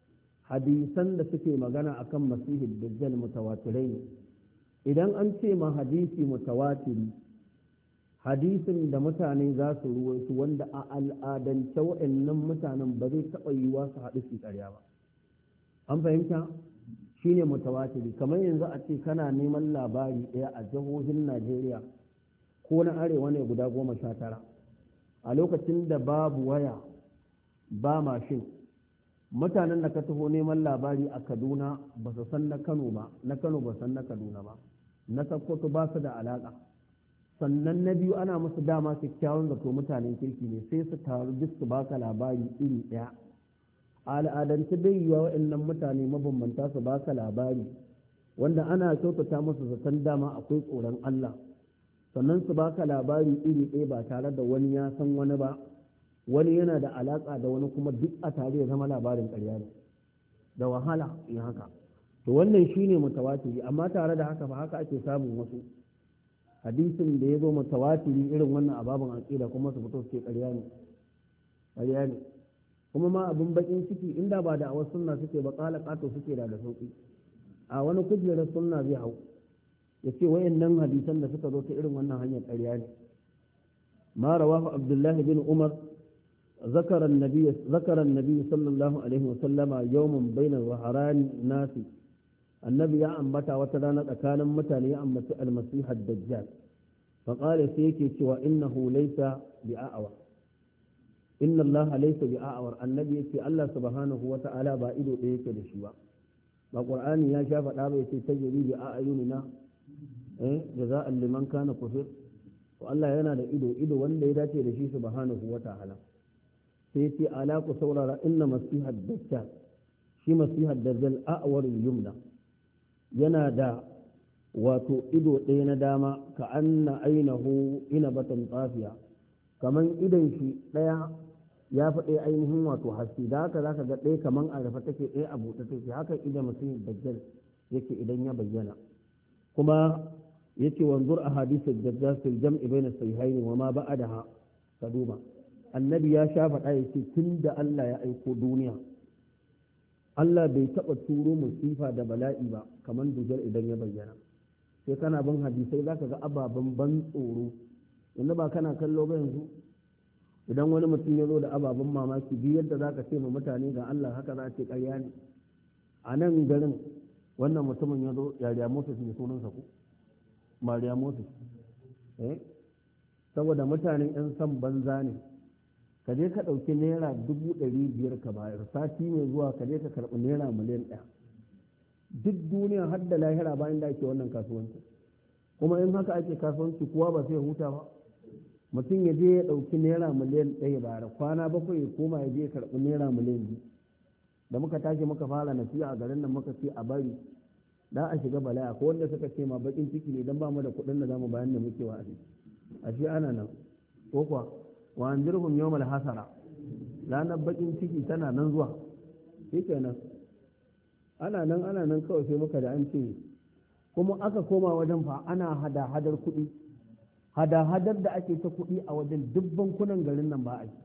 hadisan da suke magana akan masihid dajjal mutawatirai ne idan an ce ma hadisi mutawatiri hadisin da mutane za su ruwaito wanda a al'adance waɗannan mutanen ba zai taɓa yiwuwa su haɗu su ƙarya ba an fahimta shine mutawatiri kamar yanzu a ce kana neman labari ɗaya a jihohin Najeriya ko na arewa ne guda goma sha tara a lokacin da babu waya ba mashin mutanen da ka taho neman labari a Kaduna ba su san na Kano ba na Kano ba san na Kaduna ba na Sokoto ba su da alaƙa sannan na biyu ana musu dama kyakkyawan zato mutanen kirki ne sai su taru duk su baka labari iri ɗaya a al'adance bai yiwa waɗannan mutane mabambanta su baka labari wanda ana kyautata musu zaton dama akwai tsoron Allah sannan su baka labari iri ɗaya ba tare da wani ya san wani ba wani yana da alaƙa da wani kuma duk a tare ya zama labarin ƙarya ne da wahala in haka to wannan shine mutawatiri amma tare da haka ba haka ake samun wasu hadisin da ya zo mutawatiri irin wannan ababin aqida kuma su fito su ce ƙarya ne ƙarya ne kuma ma abin bakin ciki inda ba da awas sunna suke ba kala kato suke da da sauki a wani kujerar sunna zai hau ya ce wayannan hadisan da suka zo ta irin wannan hanyar ƙarya ne ma rawahu abdullah bin umar ذكر النبي ذكر النبي صلى الله عليه وسلم يوم بين ظهران الناس النبي يا أنبتا وترانا كان متى يا أنبت المسيح الدجال فقال سيكي سوى إنه ليس بأعور إن الله ليس بأعور النبي يكي الله سبحانه وتعالى بائد إيك لشيوا القرآن يا شاف الآبا تجري بأعيننا إيه جزاء لمن كان كفر والله ينادى إدو إدو وان ليداتي لشي سبحانه وتعالى sai ce ala ku saurara inna masihar dajjal shi masihar dajjal a'war yumna yana da wato ido ɗaya na dama ka anna ainihu ina batan tsafiya kaman idon shi ɗaya ya fi ɗaya ainihin wato haske da haka zaka ga ɗaya kaman a rufe take ɗaya a buɗe take haka idan masihar dajjal yake idan ya bayyana kuma yace wanzur ahadithul dajjal fil jam'i bayna sahihayn wa ma ba'daha ka duba annabi ya sha faɗa ya ce tun da Allah ya aiko duniya Allah bai taɓa turo musifa da bala'i ba kamar dujar idan ya bayyana sai kana bin hadisai za ka ga ababen ban tsoro yanzu ba kana kallo ba yanzu idan wani mutum ya zo da ababen mamaki biyu yadda za ka ce ma mutane ga Allah haka za a ce ƙarya ne a nan garin wannan mutumin ya zo yariya moses ne sunansa ku mariya moses eh saboda mutanen 'yan san banza ne ka je ka ɗauki naira dubu ɗari biyar ka bayar sati mai zuwa ka je ka karɓi naira miliyan ɗaya duk duniya har da lahira bayan da ake wannan kasuwanci kuma in haka ake kasuwanci kuwa ba sai huta ba mutum ya je ya ɗauki naira miliyan ɗaya bayar kwana bakwai ya koma ya je ya karɓi naira miliyan biyu da muka tashi muka fara nasiha a garin nan muka ce a bari da a shiga bala'a ko wanda suka ce ma bakin ciki ne dan ba mu da kuɗin da zamu bayan da muke wa a shi ana nan ko kuwa wa anzirhum yawmal hasara ranar bakin ciki tana nan zuwa shi kenan ana nan ana nan kawai sai muka da an ce kuma aka koma wajen fa ana hada-hadar kuɗi hada-hadar da ake ta kuɗi a wajen dubban kunan garin nan ba a yi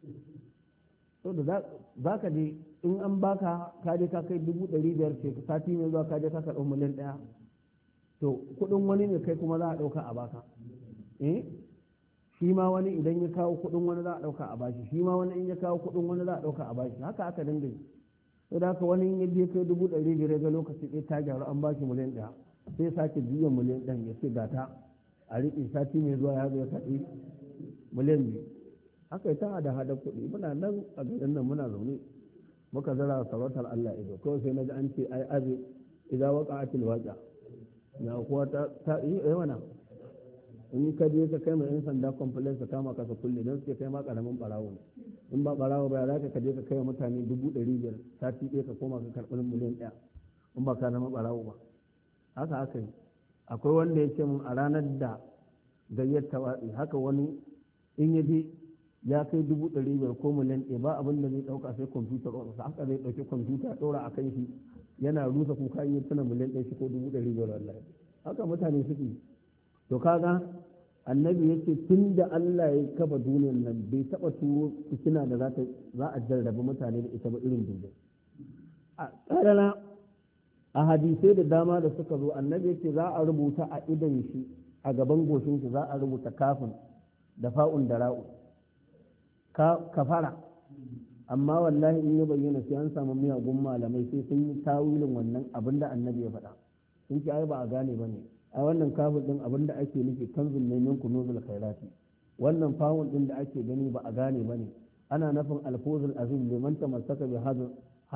so da za ka je in an baka ka je ka kai dubu ɗari biyar ce sati mai zuwa ka je ka karɓi miliyan ɗaya to kuɗin wani ne kai kuma za a ɗauka a baka eh shi ma wani idan ya kawo kuɗin wani za a ɗauka a bashi shi ma wani in ya kawo kuɗin wani za a ɗauka a bashi haka aka dinga yi so da haka wani in ya je kai dubu ɗari biyar ga lokaci ɗaya ta gyaru an bashi miliyan ɗaya sai sake biyan miliyan ɗan ya ce gata a riƙe sati mai zuwa ya zo ya karɓi miliyan biyu haka yi ta da hada kuɗi muna nan a garin nan muna zaune muka zara sarautar Allah ido kawai sai na ji an ce ai azi idan waka atil waƙa na kuwa ta ta yi mana in ka je ka kai mai yan sanda complaint ka kama ka kulle don suke kai ma karamin barawo ne in ba barawo ba za ka je ka kai mutane dubu ɗari biyar sati ɗaya ka koma ka karɓi miliyan ɗaya in ba ka zama barawo ba haka haka yi akwai wanda ya ce mun a ranar da gayyar tawaɗi haka wani in ya je ya kai dubu ɗari biyar ko miliyan ɗaya ba abin da zai ɗauka sai kwamfutar ofis haka zai ɗauki kwamfuta ɗora a kan shi yana rusa kuka in yi tuna miliyan ɗaya shi ko dubu ɗari biyar wallahi haka mutane suke to kaga annabi yake tun da Allah ya kafa duniyar nan bai taɓa turo fitina da za za a jarrabi mutane da ita ba irin duniya a ƙarara a hadisai da dama da suka zo annabi yake za a rubuta a idan shi a gaban goshin shi za a rubuta kafin da fa'un da ra'u kafara amma wallahi in ya bayyana sai an samu miyagun malamai sai sun yi tawilin wannan abin da annabi ya faɗa sun ce ai ba a gane ba ne a wannan kafin din abin da ake nufi kanzun ne min kunuzul khairati wannan fawun din da ake gani ba a gane ba ne ana nufin alfuzul azim liman tamassaka bi hadha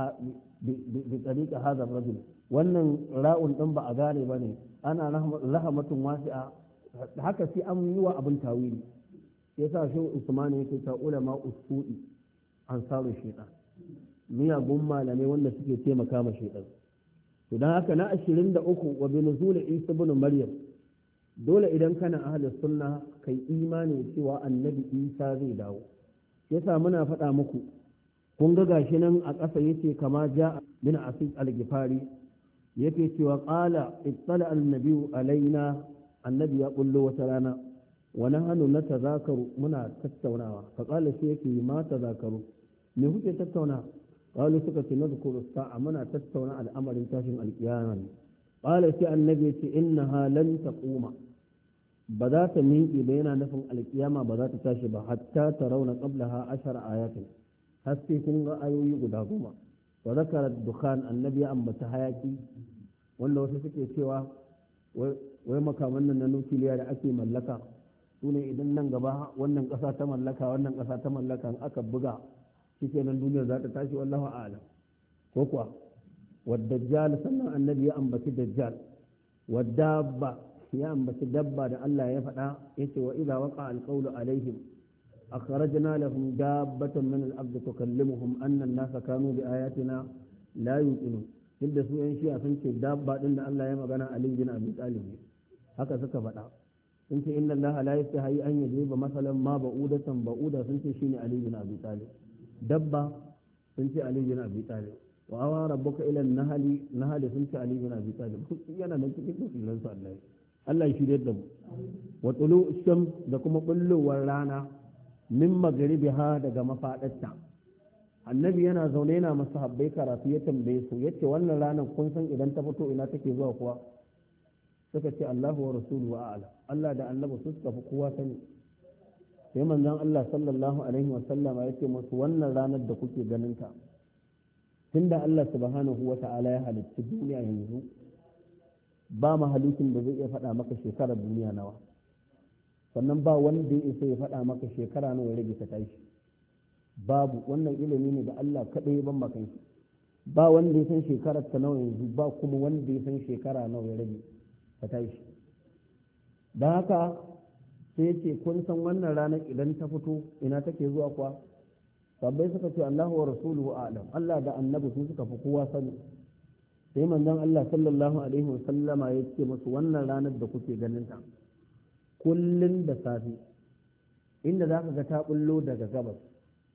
bi tariqa hadha rajul wannan ra'un din ba a gane ba ne ana rahmatun wasi'a haka sai an yi wa abin tawili yasa shi Usman yake ta ulama usudi ansaru shaytan miyagun malamai wanda suke taimaka ma shaytan to dan haka na ashirin da uku wa bi nuzul Isa ibn Maryam dole idan kana ahlus sunna kai imani cewa annabi Isa zai dawo yasa muna faɗa muku kun ga gashi nan a ƙasa yace kama ja bin Asid al-Gifari yake cewa qala ittala an-nabiyyu alaina annabi ya bullo wata rana wani hannu na tazakaru muna tattaunawa ka kala sai yake ma tazakaru me kuke tattauna qalu suka ce nazkuru sa'a muna tattauna al'amarin tashin alkiyama ne qala sai annabi ya ce innaha lan taquma ba za ta miƙe ba yana nufin alkiyama ba za ta tashi ba hatta tarawna qablaha ashara ayatin har sai kun ga ayoyi guda goma wa zakara dukhan annabi ya ambata hayaki wanda wasu suke cewa wai makaman nan na nukiliya da ake mallaka su ne idan nan gaba wannan ƙasa ta mallaka wannan ƙasa ta mallaka aka buga shi nan duniyar za ta tashi wallahu a'lam ko kuwa wadajjal sannan annabi ya ambaci dajjal wadabba ya ambaci dabba da Allah ya faɗa yace wa idza waqa alqawlu alaihim akhrajna lahum dabbatan min al-ard tukallimuhum anna an-nasa kanu bi ayatina la yuqinun inda su yan shi'a sun ce dabba din da Allah ya magana Ali bin Abi Talib haka suka faɗa sun ce inna allaha la yastahi an yadriba masalan ma ba'udatan ba'uda sun ce shine ali bin abi talib dabba sun ce ali bin abi talib wa awa rabbuka ila an-nahli nahli sun ce ali bin abi talib yana nan cikin dukkan su Allah Allah shi da mu wa tulu sham da kuma bullowar rana min magribiha daga mafadarta annabi yana zaune yana masahabbai karatu ya tambaye su yace wannan ranar kun san idan ta fito ina take zuwa kuwa suka ce Allahu wa rasuluhu a'lam Allah da annabi su suka fi kowa sani sai manzon Allah sallallahu alaihi wa sallama yace musu wannan ranar da kuke ganin ta tunda Allah subhanahu wa ta'ala ya halicci duniya yanzu ba mahalukin da zai iya faɗa maka shekarar duniya nawa sannan ba wanda ya isa ya faɗa maka shekara nawa ya rage ta tashi babu wannan ilimi ne da Allah kaɗai ya ban maka shi ba wanda ya san shekarar ta nawa yanzu ba kuma wanda ya san shekara nawa ya rage ta tashi don haka sai ce kun san wannan ranar idan ta fito ina take zuwa kuwa sabbai suka ce Allahu wa rasuluhu a'lam Allah da annabi su suka fi kowa sani sai manzon Allah sallallahu alaihi wa sallama ya ce musu wannan ranar da kuke ganin ta kullun da safi inda za ka ga ta bullo daga gabas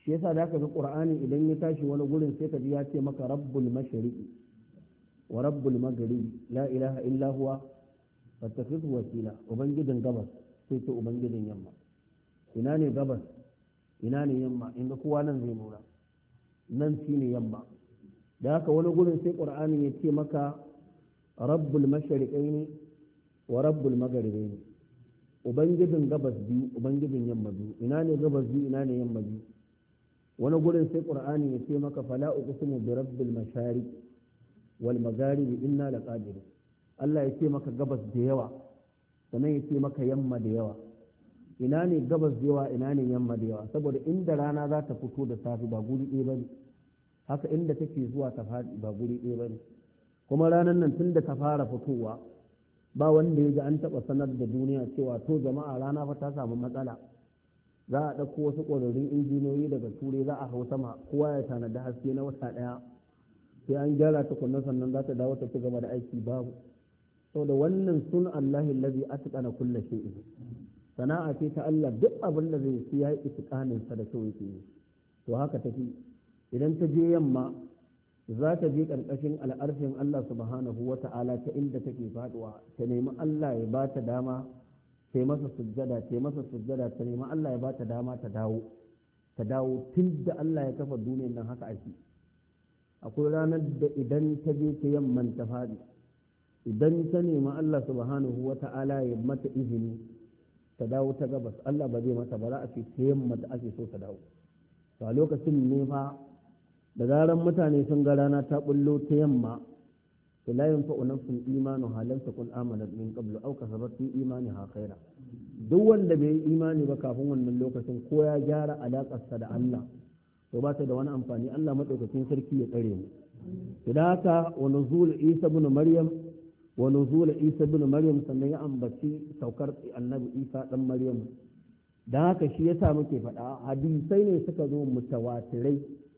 shi yasa da ka ga qur'ani idan ya tashi wani gurin sai ka ji ya ce maka rabbul mashriqi wa rabbul maghribi la ilaha illa huwa fattakhidhu wakila ubangijin gabas sai ce ubangijin yamma ina ne gabas ina ne yamma inda kowa nan zai nuna nan shine yamma da haka wani gurin sai qur'ani ya ce maka rabbul mashriqaini wa rabbul maghribaini ubangijin gabas biyu ubangijin yamma biyu ina ne gabas biyu ina ne yamma biyu wani gurin sai qur'ani ya ce maka fala uqsimu bi rabbil mashariq wal magharibi inna laqadirun Allah ya ce maka gabas da yawa sannan ya ce maka yamma da yawa ina ne gabas da yawa ina ne yamma da yawa saboda inda rana za ta fito da safi ba guri ɗaya bane haka inda take zuwa ta faɗi ba guri ɗaya bane kuma ranar nan tun da ta fara fitowa ba wanda ya ga an taɓa sanar da duniya cewa to jama'a rana fa ta samu matsala za a ɗauko wasu ƙwararrun injiniyoyi daga turai za a hau sama kowa ya tanada haske na wata ɗaya sai an gyara tukunna sannan za ta dawo ta ci gaba da aiki babu saboda wannan sun Allahi allazi atqana kulli shay'in sana'a ce ta Allah duk abin da zai yi ya yi itqanin sa da kyau yake yi to haka tafi idan ta je yamma za ta je karkashin al'arshin Allah subhanahu wata'ala ta inda take faduwa ta nemi Allah ya ba ta dama ta masa sujjada ta masa sujjada ta nemi Allah ya ba ta dama ta dawo ta dawo tun da Allah ya kafa duniyar nan haka ake akwai ranar da idan ta je ta yamman ta faɗi idan ta nemi Allah subhanahu wa ta'ala ya mata izini ta dawo ta gabas Allah ba zai mata ba za a ce ta yamma da ake so ta dawo to a lokacin ne fa da zaran mutane sun ga rana ta bullo ta yamma to la yanfa'u nafsun imanu halan takun amanat min qablu aw kasabat fi imaniha khaira duk wanda bai yi imani ba kafin wannan lokacin ko ya gyara alaƙarsa da Allah to ba ta da wani amfani Allah madaukakin sarki ya tsare mu idan haka wa nuzul Isa ibn Maryam wa nuzul Isa ibn Maryam sannan ya ambaci saukar annabi Isa dan Maryam dan haka shi yasa muke faɗa hadisai ne suka zo mutawatirai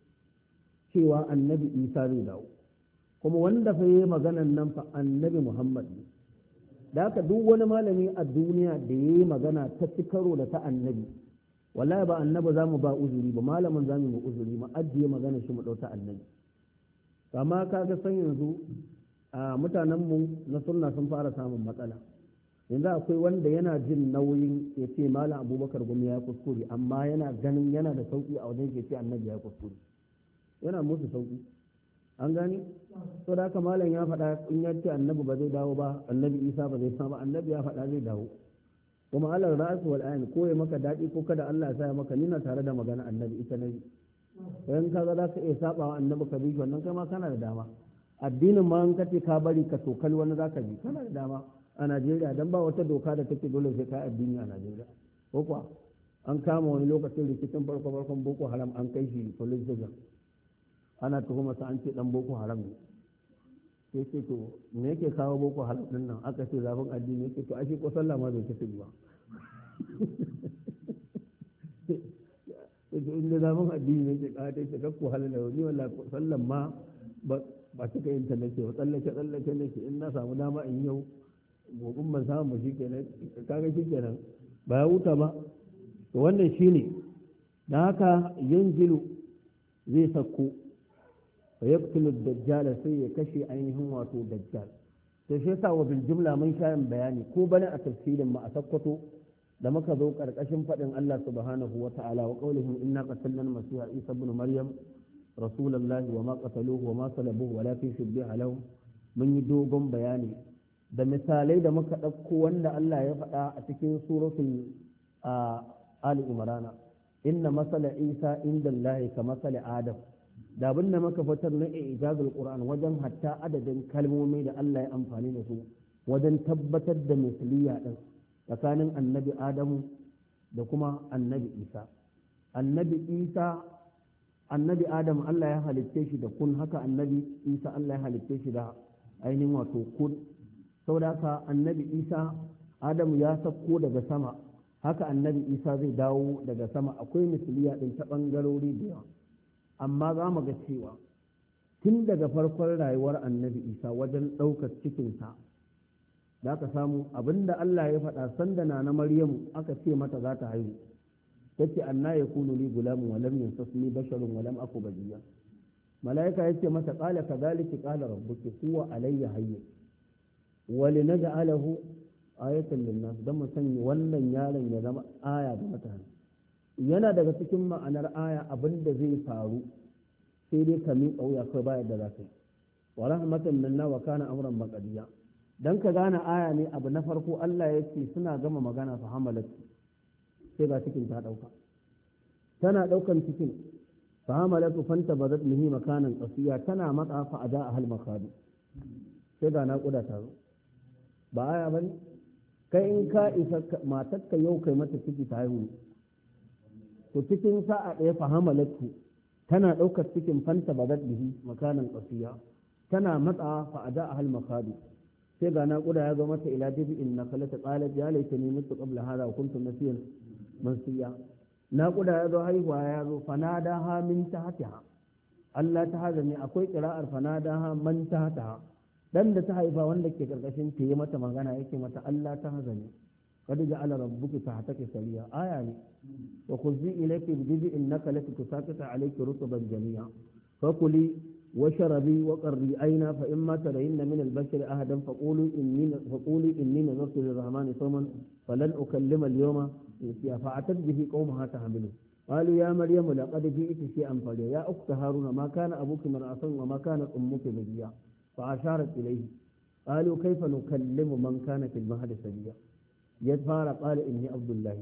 cewa annabi Isa zai dawo kuma wanda fa yi maganan nan fa annabi Muhammad ne da haka duk wani malami a duniya da ya yi magana ta ci karo da ta annabi wallahi ba annabi za mu ba uzuri ba malamin za mu yi uzuri mu ajiye magana shi mu ɗauta annabi amma kaga san yanzu a mutanenmu na sunna sun fara samun matsala yanzu akwai wanda yana jin nauyin ya ce malam abubakar gumi ya kuskure amma yana ganin yana da sauki a wajen ke ce annabi ya kuskure yana musu sauki an gani to da haka malam ya faɗa in ya ce annabi ba zai dawo ba annabi isa ba zai ba annabi ya faɗa zai dawo kuma alal ra'su wal ayn ko ya maka daɗi ko kada Allah ya sa maka nina tare da magana annabi ita nabi bayan kaga za ka iya saba wa annabi ka bi wannan kai ma kana da dama addinin ma in kace ka bari ka tokal wani za ka bi kana da dama a Najeriya dan ba wata doka da take dole sai ka addini a Najeriya ko kuwa an kama wani lokacin rikicin farko farkon Boko Haram an kai shi police station ana tuhuma sa an ce dan Boko Haram ne sai ce to me yake kawo Boko Haram din nan aka ce zafin addini yake to ashe ko sallah ma bai kace ba sai inda zafin addini yake ka ta ce kakku halala ni wallahi sallan ma ba ba cika yin ta nake ba tsallake tsallake nake in na samu dama in yau gobin ban samu shi kenan kaga shi kenan ba ya huta ba to wannan shine dan haka yanzilu zai sako fa yaqtulu dajjal sai ya kashe ainihin wato dajjal to shi yasa wa bil jumla mun shayin bayani ko bane a tafsirin ma a sakkwato da muka zo karkashin fadin Allah subhanahu wa ta'ala wa qawlihim inna qatalna al-masiha isa ibn maryam rasulullahi wa ma qataluhu wa ma salabuhu walakin shubbiha lahu mun yi dogon bayani da misalai da muka ɗauko wanda Allah ya faɗa a cikin suratul Ali Imran inna masala Isa inda Allah ka masala Adam da abin da muka fitar na ijazul Qur'an wajen hatta adadin kalmomi da Allah ya amfani da su wajen tabbatar da misliya din tsakanin annabi Adamu da kuma annabi Isa annabi Isa annabi Adam Allah ya halicce shi da kun haka annabi Isa Allah ya halicce shi da ainihin wato kun saboda haka annabi Isa Adamu ya sauko daga sama haka annabi Isa zai dawo daga sama akwai misliya din ta bangarori da yawa amma za mu ga cewa tun daga farkon rayuwar annabi Isa wajen ɗaukar cikinsa da aka samu abinda Allah ya faɗa sanda na na Maryamu aka ce mata za ta haihu tace anna yakunu li gulamun wa lam yansasni basharun wa lam aku bajiya malaika yace mata qala kadhalika qala rabbuki huwa alayya hayy wa linaj'alahu ayatan lin-nas dan mu sanya wannan yaron ya zama aya ga mutane yana daga cikin ma'anar aya abinda zai faru sai dai ka miƙa wuya kai bayar da za ka yi wa rahmatan minna wa kana amran maqdiya dan ka gane aya ne abu na farko Allah ya ce suna gama magana fa hamalatu sai ga cikin ta dauka tana daukan cikin fa hamalatu fanta badat mihi makanan qasiya tana matsa fa ada ahal makadu sai ga naƙuda ta zo ba aya bane kai in ka isa matarka yau kai mata ciki ta haihu to cikin sa'a ɗaya fa hamalatu tana ɗaukar cikin fanta badat bihi makanan qasiya tana matsa fa ada ahal makadu sai ga naƙuda ya zo mata ila jibi in na kalata qalat ya laitani mutu qabla hada wa kuntu nasiyan mansiya naƙuda ya zo haihuwa ya zo fanada ha min tahtiha Allah ta hazani akwai qira'ar fanada ha man tahtaha dan da ta haifa wanda ke karkashin ta yi mata magana yake mata Allah ta hazani qad ja'ala rabbuki tahtaki sariya aya ne wa khudhi ilayki bi jiz'in nakalati tusaqita alayki rutban jami'a fakuli وشربي وقري أين فإما ترين من البشر أحدا فقولوا إني فقولي إني نذرت للرحمن صوما فلن أكلم اليوم فأتت به قومها تحمله قالوا يا مريم لقد جئت شيئا فريا يا أخت هارون ما كان أبوك امرأ وما كانت أمك بغيا فأشارت إليه قالوا كيف نكلم من كان في المهد سبيا يدفع قال إني عبد الله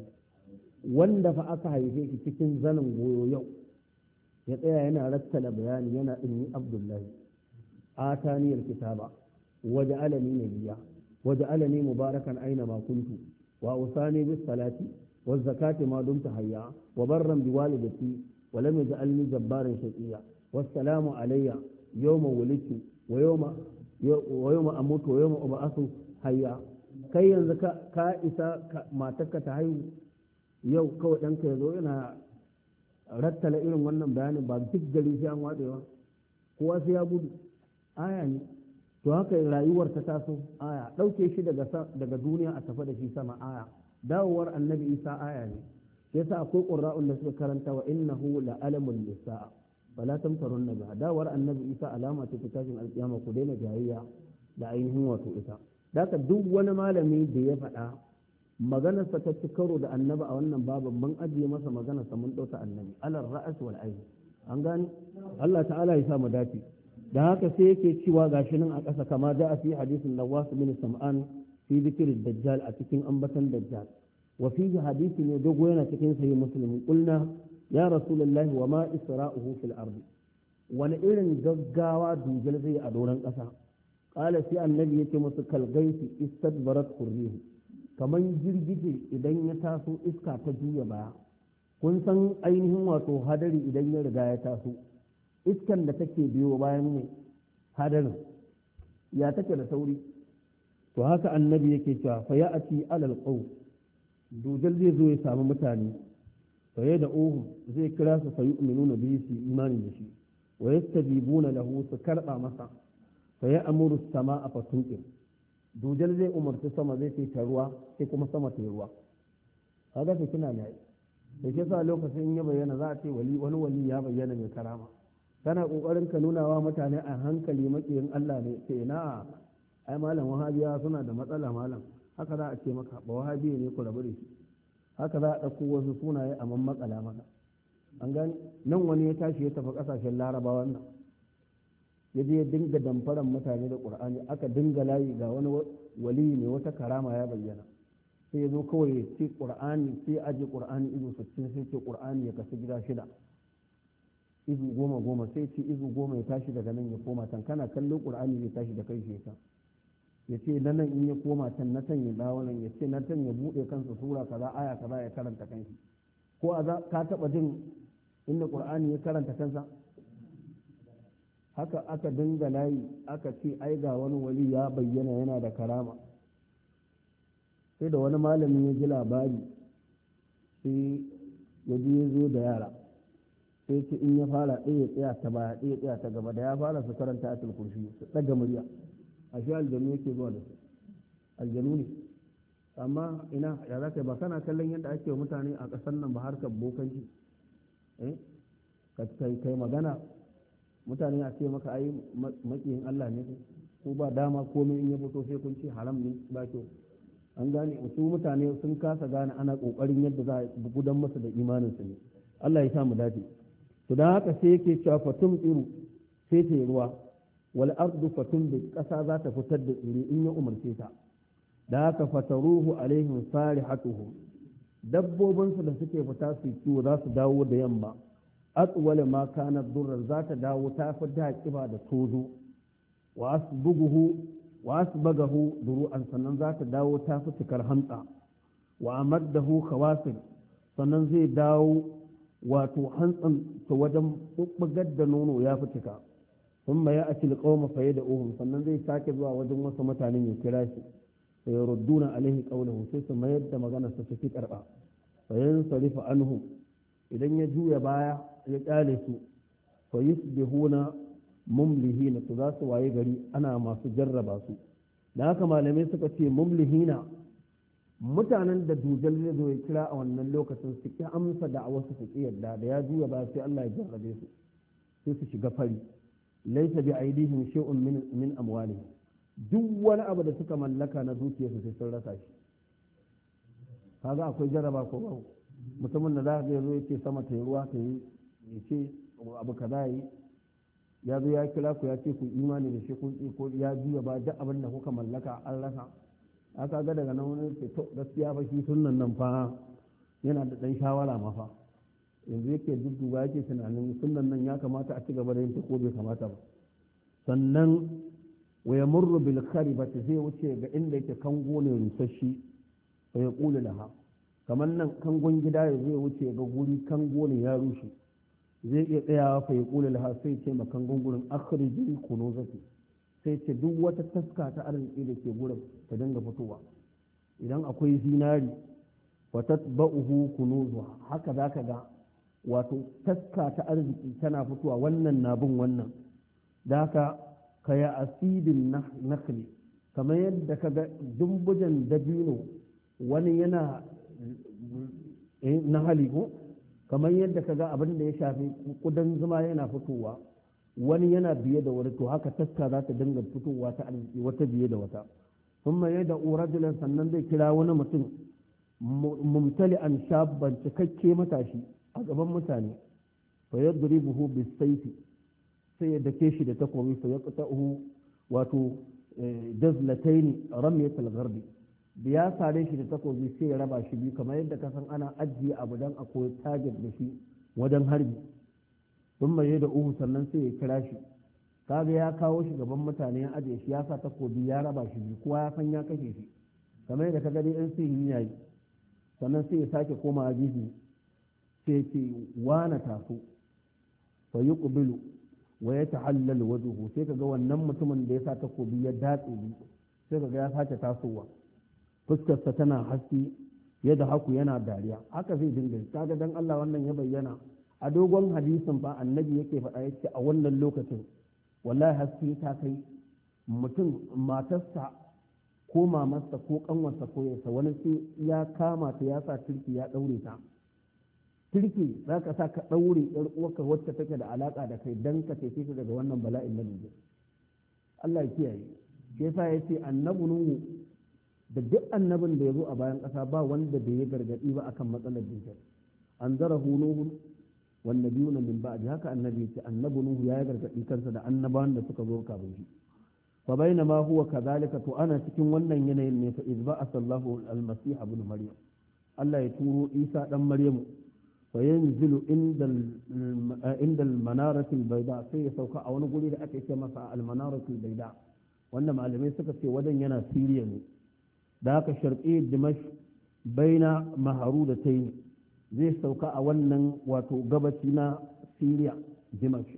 واندفع أكهي فيك تكن زنم ويو ya tsaya yana rattala bayani yana inni abdullahi atani alkitaba waje alani nabiya waje alani mubarakan aina ma kuntu wa usani bis salati waz zakati ma dumtu hayya wa barran bi walidati wa lam yaj'alni jabbaran shaqiya wassalamu alayya yawma wulidtu wa yawma wa yawma amutu wa yawma ub'athu hayya kai yanzu ka ka isa matarka ta haihu yau kawai danka yazo yana rattala irin wannan bayanin ba duk gari sai an watsewa kowa sai ya gudu aya ne to haka rayuwar ta taso aya ɗauke shi daga daga duniya a tafi da shi sama aya dawowar annabi isa aya ne sai yasa akwai qurra'un da suka karanta wa innahu la alamun lisaa fala tamtarunna biha dawowar annabi isa alama ce ta tashin alkiyama ku daina jayayya da ainihin wato ita haka duk wani malami da ya faɗa maganarsa ta ci karo da annabi a wannan babin mun ajiye masa maganarsa mun ɗauta annabi alal ra'as wal ayn an gane Allah ta'ala ya sa mu dace da haka sai yake cewa gashi nan a ƙasa kama da a fi hadisin Nawas bin Sam'an fi zikr dajjal a cikin ambatan dajjal wa fi hadisi ne dogo yana cikin sahih muslim qulna ya rasulullahi wa ma isra'uhu fil ardi wani irin gaggawa dujal zai a doron ƙasa qala sai annabi yake musu kalgaisi istadbarat qurrihi kamar girgije idan ya taso iska ta juya baya kun san ainihin wato hadari idan ya riga ya taso iskan da take biyo bayan ne hadarin ya take da sauri to haka annabi yake cewa fa ya'ti alal qaw dujal zai zo ya samu mutane fa ya da uhu zai kira su fa yu'minuna bihi su imani da shi wa yastajibuna lahu su karba masa fa ya amuru as-samaa fa tunqir dujal zai umarci sama zai ce ta ruwa sai kuma sama ta ruwa kaga sai kina ne da ke sa lokacin ya bayyana za a ce wali wani wali ya bayyana mai karama kana kokarin ka nuna wa mutane a hankali makiyin Allah ne ce na ai malam wahabiya suna da matsala malam haka za a ce maka ba wahabi ne ku rabu da shi haka za a ɗauko wasu sunaye a man matsala maka an gani nan wani ya tashi ya tafi ƙasashen larabawa nan ya je ya dinga damfaran mutane da ƙur'ani aka dinga layi ga wani wali ne wata karama ya bayyana sai ya zo kawai ya ce ƙur'ani sai ya aje ƙur'ani izu sittin sai ce ƙur'ani ya kasu gida shida izu goma goma sai ce izu goma ya tashi daga nan ya koma can kana kallon ƙur'ani ya tashi da kai shi ya ce na nan in ya koma can na can ya dawo nan ya ce na can ya buɗe kansa sura kaza aya kaza ya karanta kanshi ko a ka taɓa jin inda ƙur'ani ya karanta kansa haka aka dinga layi aka ce ai ga wani wali ya bayyana yana da karama sai da wani malami ya ji labari sai ya je ya zo da yara sai ce in ya fara ɗaya tsaya ta baya ɗaya tsaya ta gaba da ya fara su karanta atul kursi su ɗaga murya a shi aljanu yake zuwa da su aljanu ne amma ina ya za ka ba kana kallon yadda ake mutane a ƙasar nan ba harkar bokanci eh kai magana mutane a ce maka ai makiyin Allah ne ko ba dama komai in ya fito sai kun ce haram ne ba kyau an gane su mutane sun kasa gane ana kokarin yadda za a gudan masa da imanin su ne Allah ya sa mu dace to dan haka sai yake cewa fatum tsiru sai ta ruwa wal ardu fatum bi kasa za ta fitar da tsiri in ya umarce ta da haka fataruhu alaihim sarihatuhum dabbobin su da suke fita su kiwo za su dawo da yamma atwala ma kana durran za ta dawo ta fi da kiba da tozo wa asbuguhu wa asbagahu duru'an sannan za ta dawo ta fi cikar hantsa wa amaddahu khawasir sannan zai dawo wato hantsan ta wajen bubbugar da nono ya fi cika thumma ya'ti alqawma fa yad'uhum sannan zai sake zuwa wajen wasu mutanen ya kira shi fa yarudduna alaihi qawluhu sai su mayar da maganar sa take karba fa yansarifu anhum idan ya juya baya ya kyale su fa yusbihuna mumlihina to za su waye gari ana masu jarraba su da haka malamai suka ce mumlihina mutanen da dujal zai zo ya kira a wannan lokacin su ki amsa da a wasu su ki yadda da ya juya baya sai Allah ya jarrabe su sai su shiga fari laysa bi aidihim shay'un min min amwalihim duk wani abu da suka mallaka na dukiyarsu sai sun rasa shi kaga akwai jarraba ko ba mutumin da za ka zo ya ce sama ta yi ruwa ta yi ya ce abu kaza yi ya zo ya kira ku ya ce ku imani da shi kun ko ya juya ba duk abin da kuka mallaka an rasa aka ga daga nan wani ce to gaskiya fa shi sunnan nan fa yana da dan shawara ma fa yanzu yake dudduba yake tunanin sunnan nan ya kamata a ci gaba da yin ta ko bai kamata ba sannan wa yamurru bil kharibati zai wuce ga inda yake kango ne rusashi fa yaqulu laha kamar nan kangon gida ya zai wuce ga guri kango ne ya rushe zai iya tsayawa fa yaqulu laha sai ce ma kangon gurin akhriji kunuzati sai ce duk wata taska ta arziki da ke gurin ta dinga fitowa idan akwai zinari wa tatba'uhu kunuzuha haka zaka ga wato taska ta arziki tana fitowa wannan na bin wannan da haka kaya asidin nakhli kamar yadda kaga dumbujan dabino wani yana na hali ko kamar yadda kaga abin da ya shafi kudan zuma yana fitowa wani yana biye da wani to haka taska za ta dinga fitowa ta arziki wata biye da wata kuma yadda urajulan sannan zai kira wani mutum mumtali'an shabban cikakke matashi a gaban mutane fa yadribuhu bisayfi sai ya dake shi da takobi fa yaqta'uhu wato jazlatayn ramyat al-gharbi da ya sare shi da takobi sai ya raba shi biyu kamar yadda ka san ana ajiye abu dan akwai target da shi wajen harbi sun mai da uhu sannan sai ya kira shi kaga ya kawo shi gaban mutane ya ajiye shi ya sa takobi ya raba shi biyu kowa ya san ya kashe shi kamar yadda ka gani yan sihiri ya yi sannan sai ya sake koma gefe sai ce wana taso fa yuqbilu wa yatahallal wajhuhu sai kaga wannan mutumin da ya sa takobi ya datse bi sai kaga ya sake tasowa fuskarsa tana haske yadda haku yana dariya haka zai dinga kaga dan Allah wannan ya bayyana a dogon hadisin ba annabi yake faɗa yake a wannan lokacin wallahi haske ta kai mutum matarsa ko mamarsa ko kanwarsa ko yarsa wani sai ya kama ta ya sa turki ya ɗaure ta turki za ka sa ka ɗaure yar uwarka wacce take da alaka da kai dan ka tafi ta daga wannan bala'in na duniya Allah ya kiyaye shi yasa yace annabi nuhu da duk annabin da ya zo a bayan ƙasa ba wanda bai yi gargaɗi ba akan matsalar dukiyar an zara nuhu wanda biyu na min ba'di haka annabi ce annabi nuhu ya yi gargaɗi kansa da annabawan da suka zo kafin shi fa baina ma huwa kadhalika to ana cikin wannan yanayin ne fa izba asallahu almasih ibn maryam Allah ya turo Isa dan Maryamu fa yanzilu inda inda almanarati albayda sai ya sauka a wani guri da ake ce masa almanarati albayda wanda malamai suka ce wajen yana Siriya ne da haka sharqi dimash baina maharudatayn zai sauka a wannan wato gabaci na Siriya dimash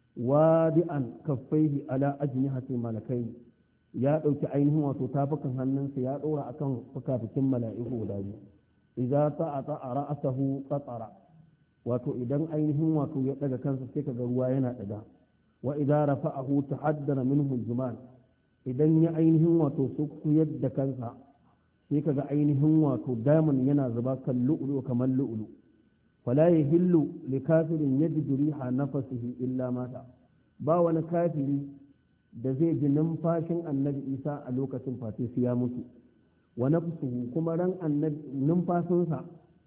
wadi'an kaffaihi ala ajnihati malakai ya dauki ainihin wato tafukan hannunsa ya dora akan fukafikin mala'iku guda biyu idza ta'ata ra'sahu qatara wato idan ainihin wato ya daga kansa sai kaga ruwa yana daga wa idza rafa'ahu tahaddara minhu jumal idan ya ainihin wato su yadda kansa sai kaga ainihin wato diamond yana zuba kan lu'ulu kamar lu'ulu fala yahillu li kafirin yajidu riha nafsihi illa mata ba wani kafiri da zai ji numfashin annabi isa a lokacin fati sai ya mutu wa nafsuhu kuma ran annabi numfashinsa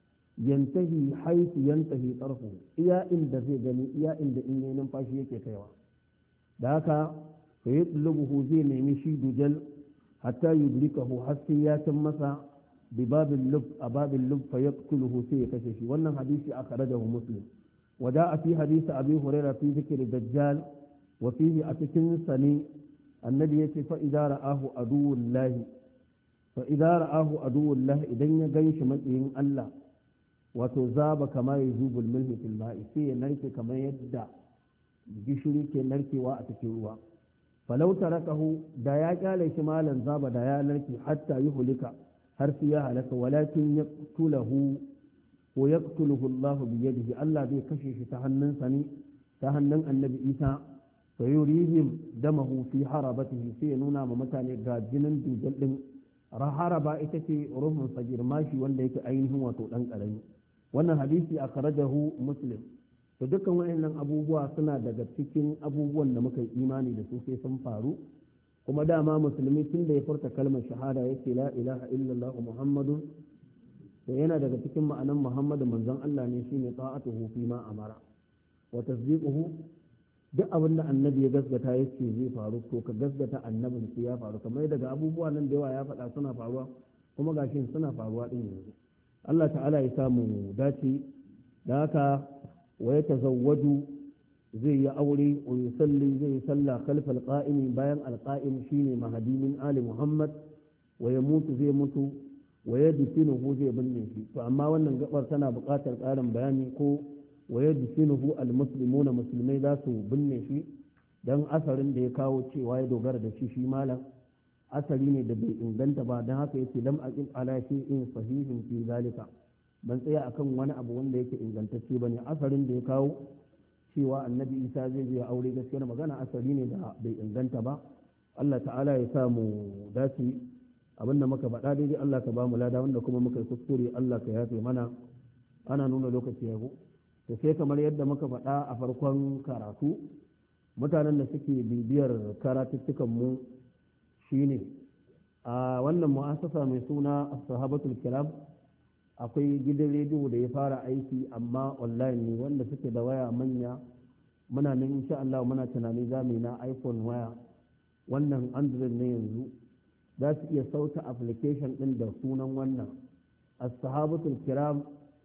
yantahi haisu yantahi tsarfu iya inda zai gani iya inda in yi numfashi yake kaiwa da haka fa yatlubuhu zai nemi shi dujal hatta yudrikahu har sai ya cin masa bi babil lub a babil lub fa yaqtuluhu sai ya kashe shi wannan hadisi akhrajahu muslim wada fi hadisi abi hurairah fi dhikr dajjal wa fihi atkin sani annabi yace fa idza ra'ahu aduwullahi fa idza ra'ahu aduwullahi idan ya ganshi makiyin Allah wato zaba kama yuzubul milhi fil ma'i sai ya narke kamar yadda gishiri ke narkewa a cikin ruwa falau tarakahu da ya kyale shi malan zaba da ya narke hatta yuhlika har sai ya halaka walakin yaqtulahu wa yaqtuluhu Allah bi yadihi Allah zai kashe shi ta hannunsa ne ta hannun annabi Isa fa yurihim damahu fi harabatihi sai ya nuna ma mutane ga jinin dujal din haraba ita ce ruhun sagir mashi wanda yake ainihin wato dan karami wannan hadisi akhrajahu muslim to dukkan waɗannan abubuwa suna daga cikin abubuwan da muka yi imani da su sai sun faru kuma dama musulmi tun da ya furta kalmar shahada yake la ilaha illallah muhammadun to yana daga cikin ma'anan muhammadu manzon Allah ne shine ta'atuhu fi ma amara wa tasdiquhu duk abin da annabi ya gasgata yake zai faru to ka gasgata annabin sai ya faru kamar daga abubuwa nan da yawa ya faɗa suna faruwa kuma gashi suna faruwa din yanzu Allah ta'ala ya samu dace da haka wa ya tazawwaju zai yi aure wa yusalli zai yi sallah khalf alqa'im bayan alqa'im shine mahdi min ali muhammad wa ya mutu zai mutu wa yadfinuhu zai binne shi to amma wannan gabar tana buƙatar ƙarin bayani ko wa yadfinuhu almuslimuna musulmai za su binne shi dan asarin da ya kawo cewa ya dogara da shi shi malam asali ne da bai inganta ba dan haka yake lam aqim ala shay'in sahihin fi zalika ban tsaya akan wani abu wanda yake ingantacce bane asarin da ya kawo cewa annabi isa zai je aure gaskiyar magana asali ne da bai inganta ba Allah ta'ala ya sa mu dace abinda muka faɗa daidai Allah ka ba mu lada wanda kuma muka yi kuskure Allah ka yafe mana ana nuna lokaci yabo to sai kamar yadda muka faɗa a farkon karatu mutanen da suke bibiyar karatuttukan mu shine a wannan mu'assasa mai suna as-sahabatul kiram akwai gidan rediyo da ya fara aiki amma online ne wanda suke da waya manya muna nan insha Allah muna tunani za mu yi na iPhone waya wannan Android ne yanzu za su iya sauta application din da sunan wannan as-sahabatul kiram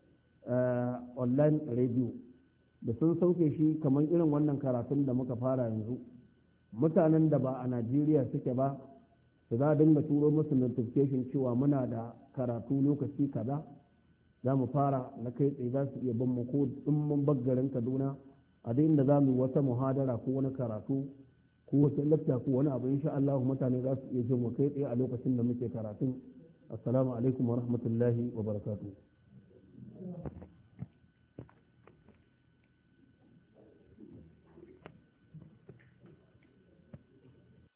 online radio da sun sauke shi kamar irin wannan karatun da muka fara yanzu mutanen da ba a Najeriya suke ba su za a dinga turo musu notification cewa muna da karatu lokaci kaza za mu fara na kai tsaye za su iya ban mu ko in mun baggarin Kaduna a duk inda za mu yi wata muhadara ko wani karatu ko wata lafta ko wani abu insha Allah mutane za su iya jin mu kai tsaye a lokacin da muke karatun assalamu alaikum wa rahmatullahi wa barakatuh